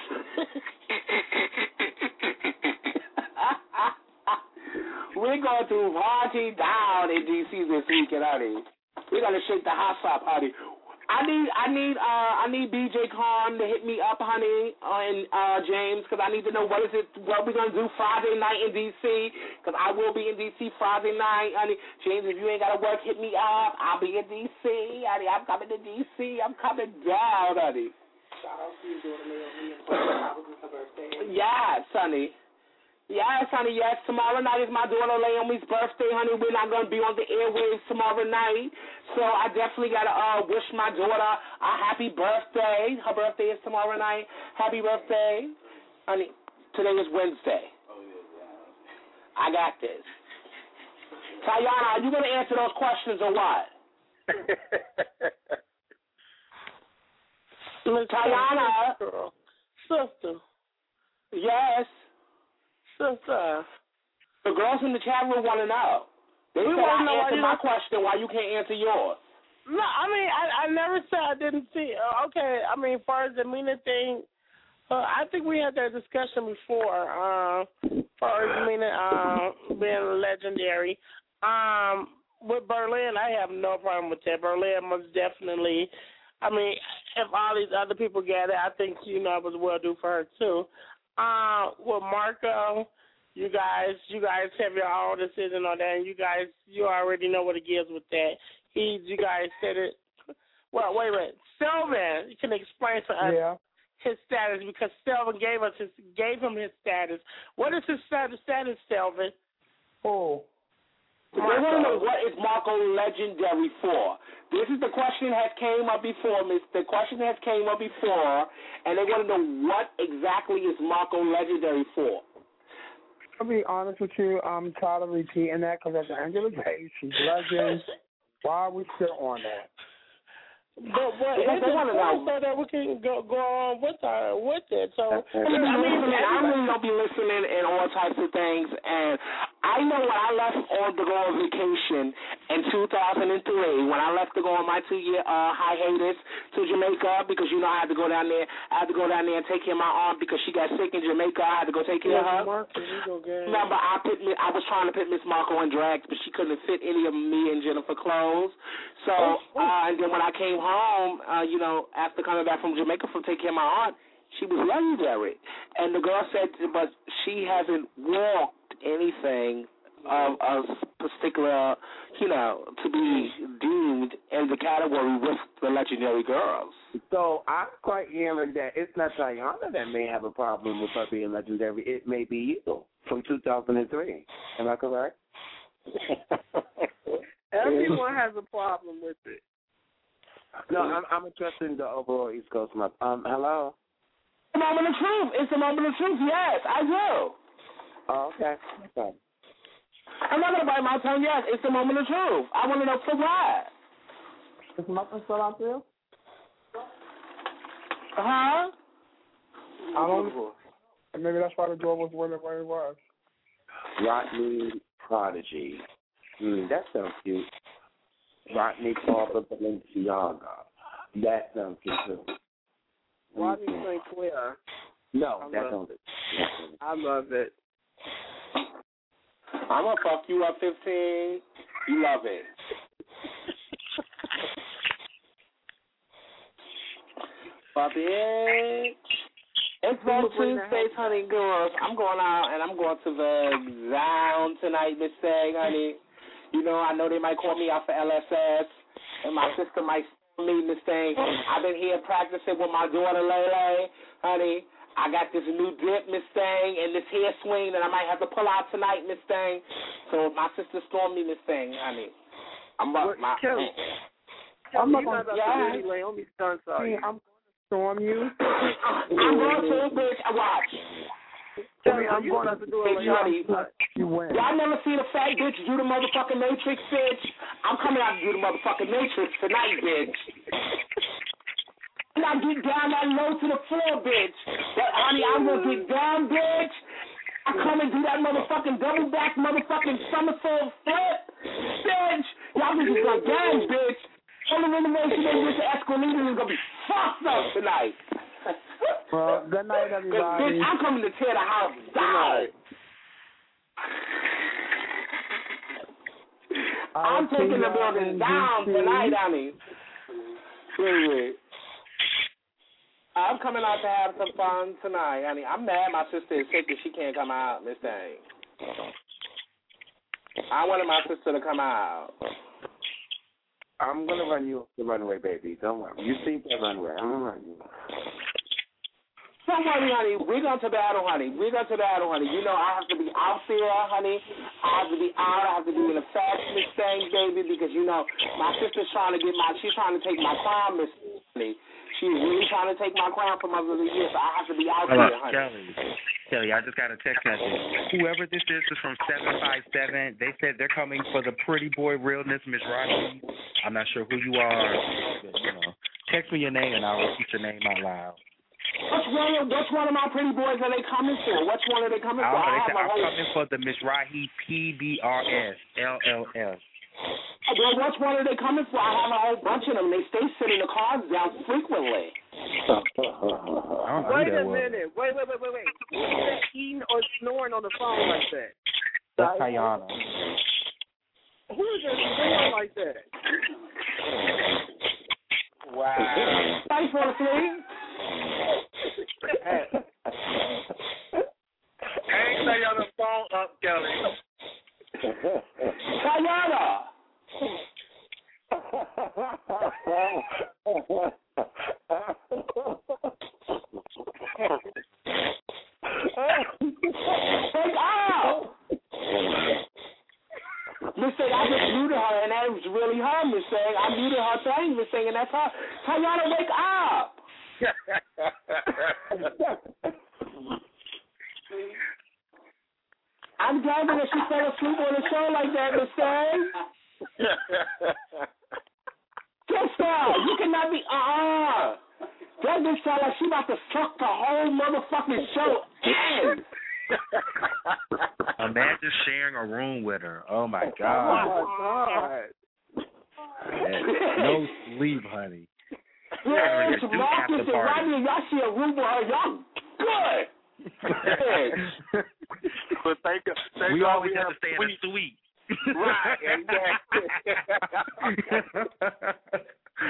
We're going to party down in D C this weekend, honey. We're going to shake the hot top, honey. I need, I need, uh, I need B J Khan to hit me up, honey, uh, and uh, James, because I need to know what is it, what we're gonna do Friday night in D C, because I will be in D C Friday night, honey. James, if you ain't gotta work, hit me up. I'll be in D C, honey. I'm coming to D C. I'm coming down, honey. Shout out to you, daughter. Yes, honey. Yes, honey, yes. Tomorrow night is my daughter Naomi's birthday, honey. We're not going to be on the airwaves tomorrow night. So I definitely got to uh, wish my daughter a happy birthday. Her birthday is tomorrow night. Happy birthday. Honey, today is Wednesday. I got this. Tayana, are you going to answer those questions or what? Tayana. Sister. Yes. Sister. The girls in the chat room want to know. They We said wanna I know why answered you my don't- question, why you can't answer yours. No, I mean, I, I never said I didn't see. Uh, okay, I mean, as far as the Mina thing, uh, I think we had that discussion before. Uh, as far as Mina uh, being legendary, um, with Berlin, I have no problem with that. Berlin most definitely. I mean, if all these other people get it, I think you know it was well due for her too. Uh, with Marco, you guys, you guys have your own decision on that, and you guys, you already know what it gives with that. He, you guys said it. Well, wait a minute, Sylvan, you can explain to us Yeah. his status because Sylvan gave us his, gave him his status. What is his status, status Sylvan? Oh. They want to know what is Marco legendary for. This is the question that has came up before, Miss. The question has came up before, and they want to know what exactly is Marco legendary for. I'll be honest with you. I'm tired of repeating that because at the end of the day, she's legend. Why are we still on that? But what is it so that we can go go on with our with it? So I mean, I mean, I really don't be listening and all types of things. And I know when I left on to go on vacation in two thousand three, when I left to go on my two-year uh, hiatus to Jamaica, because you know I had to go down there. I had to go down there and take care of my aunt because she got sick in Jamaica. I had to go take care yeah, of her. Marcus, Remember, I put I was trying to put Miss Marco in drags, but she couldn't fit any of me and Jennifer clothes. So, uh, and then when I came home. home, uh, you know, after coming back from Jamaica from taking care of my aunt, she was legendary. And the girl said, but she hasn't walked anything of a particular, you know, to be deemed in the category with the legendary girls. So I'm quite hearing that it's not Tayana that may have a problem with her being legendary. It may be you from two thousand three. Am I correct? Everyone has a problem with it. No, I'm, I'm addressing the overall East Coast month. Um, hello? It's a moment of truth. It's a moment of truth. Yes, I do. Oh, okay. Okay. I'm not going to bite my tongue. Yes, it's a moment of truth. I want to know for what. Is Muffin still out there? Huh? I don't know. Maybe that's why the door was where it was. Rodney Prodigy. Mm, that sounds cute. Rodney Carver Balenciaga. That sounds good too. Rodney Saint Clair. No, I that love sounds it. I love it. I'm gonna fuck you up, fifteen. You love it. But bitch, it's Red Tuesdays, honey, girls. I'm going out and I'm going to the Down tonight, Miss Thing, honey. You know, I know they might call me out for L S S, and my sister might me, Miss Thing. I've been here practicing with my daughter, Lele, honey. I got this new dip, Miss Thing, and this hair swing that I might have to pull out tonight, Miss Thing. So my sister stormed me, Miss Thing, honey. I'm up. My, Kelly, I'm not going to yeah. lay on me, son, sorry. I'm going to storm you. I'm going to, bitch. Watch. Kelly, I'm going to do it. Honey, you win. Y'all never seen a fat bitch do the motherfucking Matrix, bitch? I'm coming out to do the motherfucking Matrix tonight, bitch. And I get down that low to the floor, bitch. But, honey, I'm going to get down, bitch. I come and do that motherfucking double back motherfucking somersault flip, bitch. Y'all bitches go down, bitch. All the renovation of this Escalita is going to be fucked up tonight. Well, good night, everybody. Bitch, I'm coming to tear the house down. I'm taking the building down tonight, honey. Wait, I'm coming out to have some fun tonight, honey. I'm mad my sister is sick and she can't come out, Miss Thing. I wanted my sister to come out. I'm going to run you off the runway, baby. Don't worry. You see the runway. I'm going to run you. Don't worry, honey. We're going to battle, honey. We're going to battle, honey. You know I have to be out there, honey. I have to be out. I have to be in a fast thing, baby, because, you know, my sister's trying to get my, she's trying to take my crown, Miss honey. She's really trying to take my crown from Mother of the Year, so I have to be out Hello, there, honey. Kelly. Kelly, I just got a text message. Whoever this is is from seven five seven. They said they're coming for the pretty boy realness, Miss Rodney. I'm not sure who you are, but, you know, text me your name and I'll repeat your name out loud. Which one, of, which one of my pretty boys are they coming for? Which one are they coming for? Oh, I they have said a I'm whole... coming for the Miss Rahi P B R S L L S. Well, which one are they coming for? I have a whole bunch of them. They stay sitting the cards down frequently. Wait a minute. Wait, wait, wait, wait, wait. Who's that eating or snoring on the phone like that? That's Tayana. Who is that snoring like that? Wow. Thanks for the thing. Hang that on the phone up, Kelly. Tayana. Take out. Miss Thing, I just muted her, and that was really her, Miss Thing. I muted her thing, Miss Thing, and that's her. Tayana, wake up. I'm glad that she fell asleep on the show like that, Miss Say. Just stop. You cannot be, uh-uh. That bitch sound like she about to suck the whole motherfucking show in. Imagine sharing a room with her. Oh, my God. Oh, my God. No sleep, honey. Yeah, it's Marcus and Rodney. Y'all see a room with her. Y'all good. But thank you. Thank we God always we have have to stay in the suite. Right, exactly.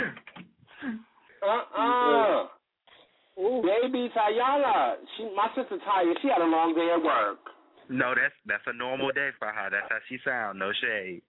uh-uh. Ooh. Baby Tayana, she, my sister Taya, she had a long day at work. No, that's that's a normal day for her. That's how she sound. No shade.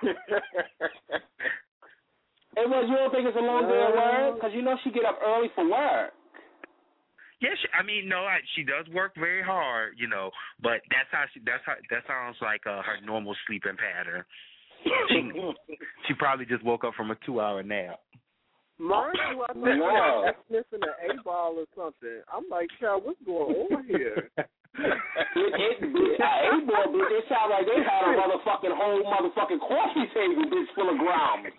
Hey, well, you don't think it's a long day at work? Because you know she get up early for work. Yeah, she, I mean, no, I, she does work very hard, you know, but that's how she. That's how that sounds like uh, her normal sleeping pattern. She, she probably just woke up from a two-hour nap. Mine, I think no. She's missing an A-ball or something. I'm like, child, what's going on here? it, it, it, A-ball, bitch, it sounds like they had a motherfucking whole motherfucking coffee table, bitch, full of ground.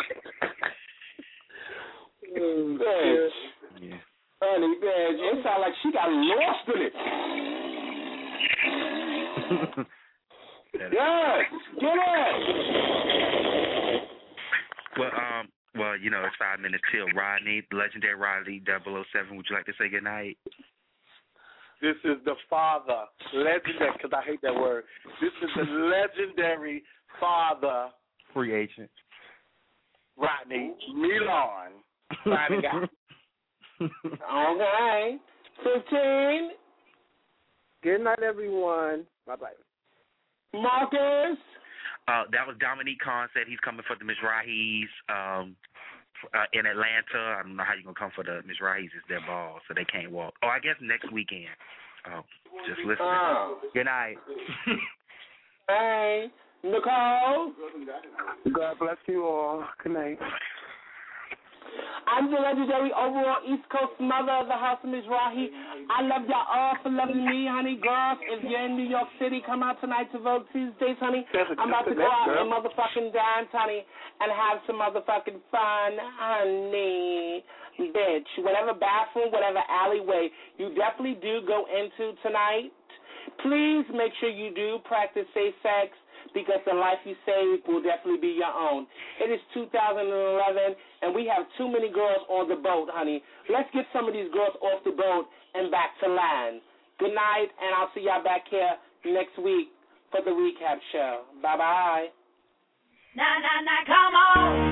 Oh, bitch. Yeah. Honey, bitch, it sounds like she got lost in it. Yes, get it. Well, um, well, you know, it's five minutes till. Rodney, legendary Rodney double oh seven, would you like to say goodnight? This is the father, legendary, because I hate that word. This is the legendary father. Free agent. Rodney Milan. Rodney guy. Okay. fifteen. Good night, everyone. Bye-bye. Marcus? Uh, that was Dominique Kahn said he's coming for the Mizrahis um, uh, in Atlanta. I don't know how you're going to come for the Mizrahis. It's their ball, so they can't walk. Oh, I guess next weekend. Oh, just listen. Oh. Good night. Hey, Nicole? God bless you all. Good night. I'm the legendary overall East Coast mother of the House of Mizrahi. I love y'all all for loving me, honey. Girls, if you're in New York City, come out tonight to Vote Tuesdays, honey. I'm about to go out and motherfucking dance, honey, and have some motherfucking fun, honey. Bitch, whatever bathroom, whatever alleyway you definitely do go into tonight, please make sure you do practice safe sex, because the life you save will definitely be your own. It is two thousand eleven, and we have too many girls on the boat, honey. Let's get some of these girls off the boat and back to land. Good night, and I'll see y'all back here next week for the recap show. Bye-bye. Nah, nah, nah, come on.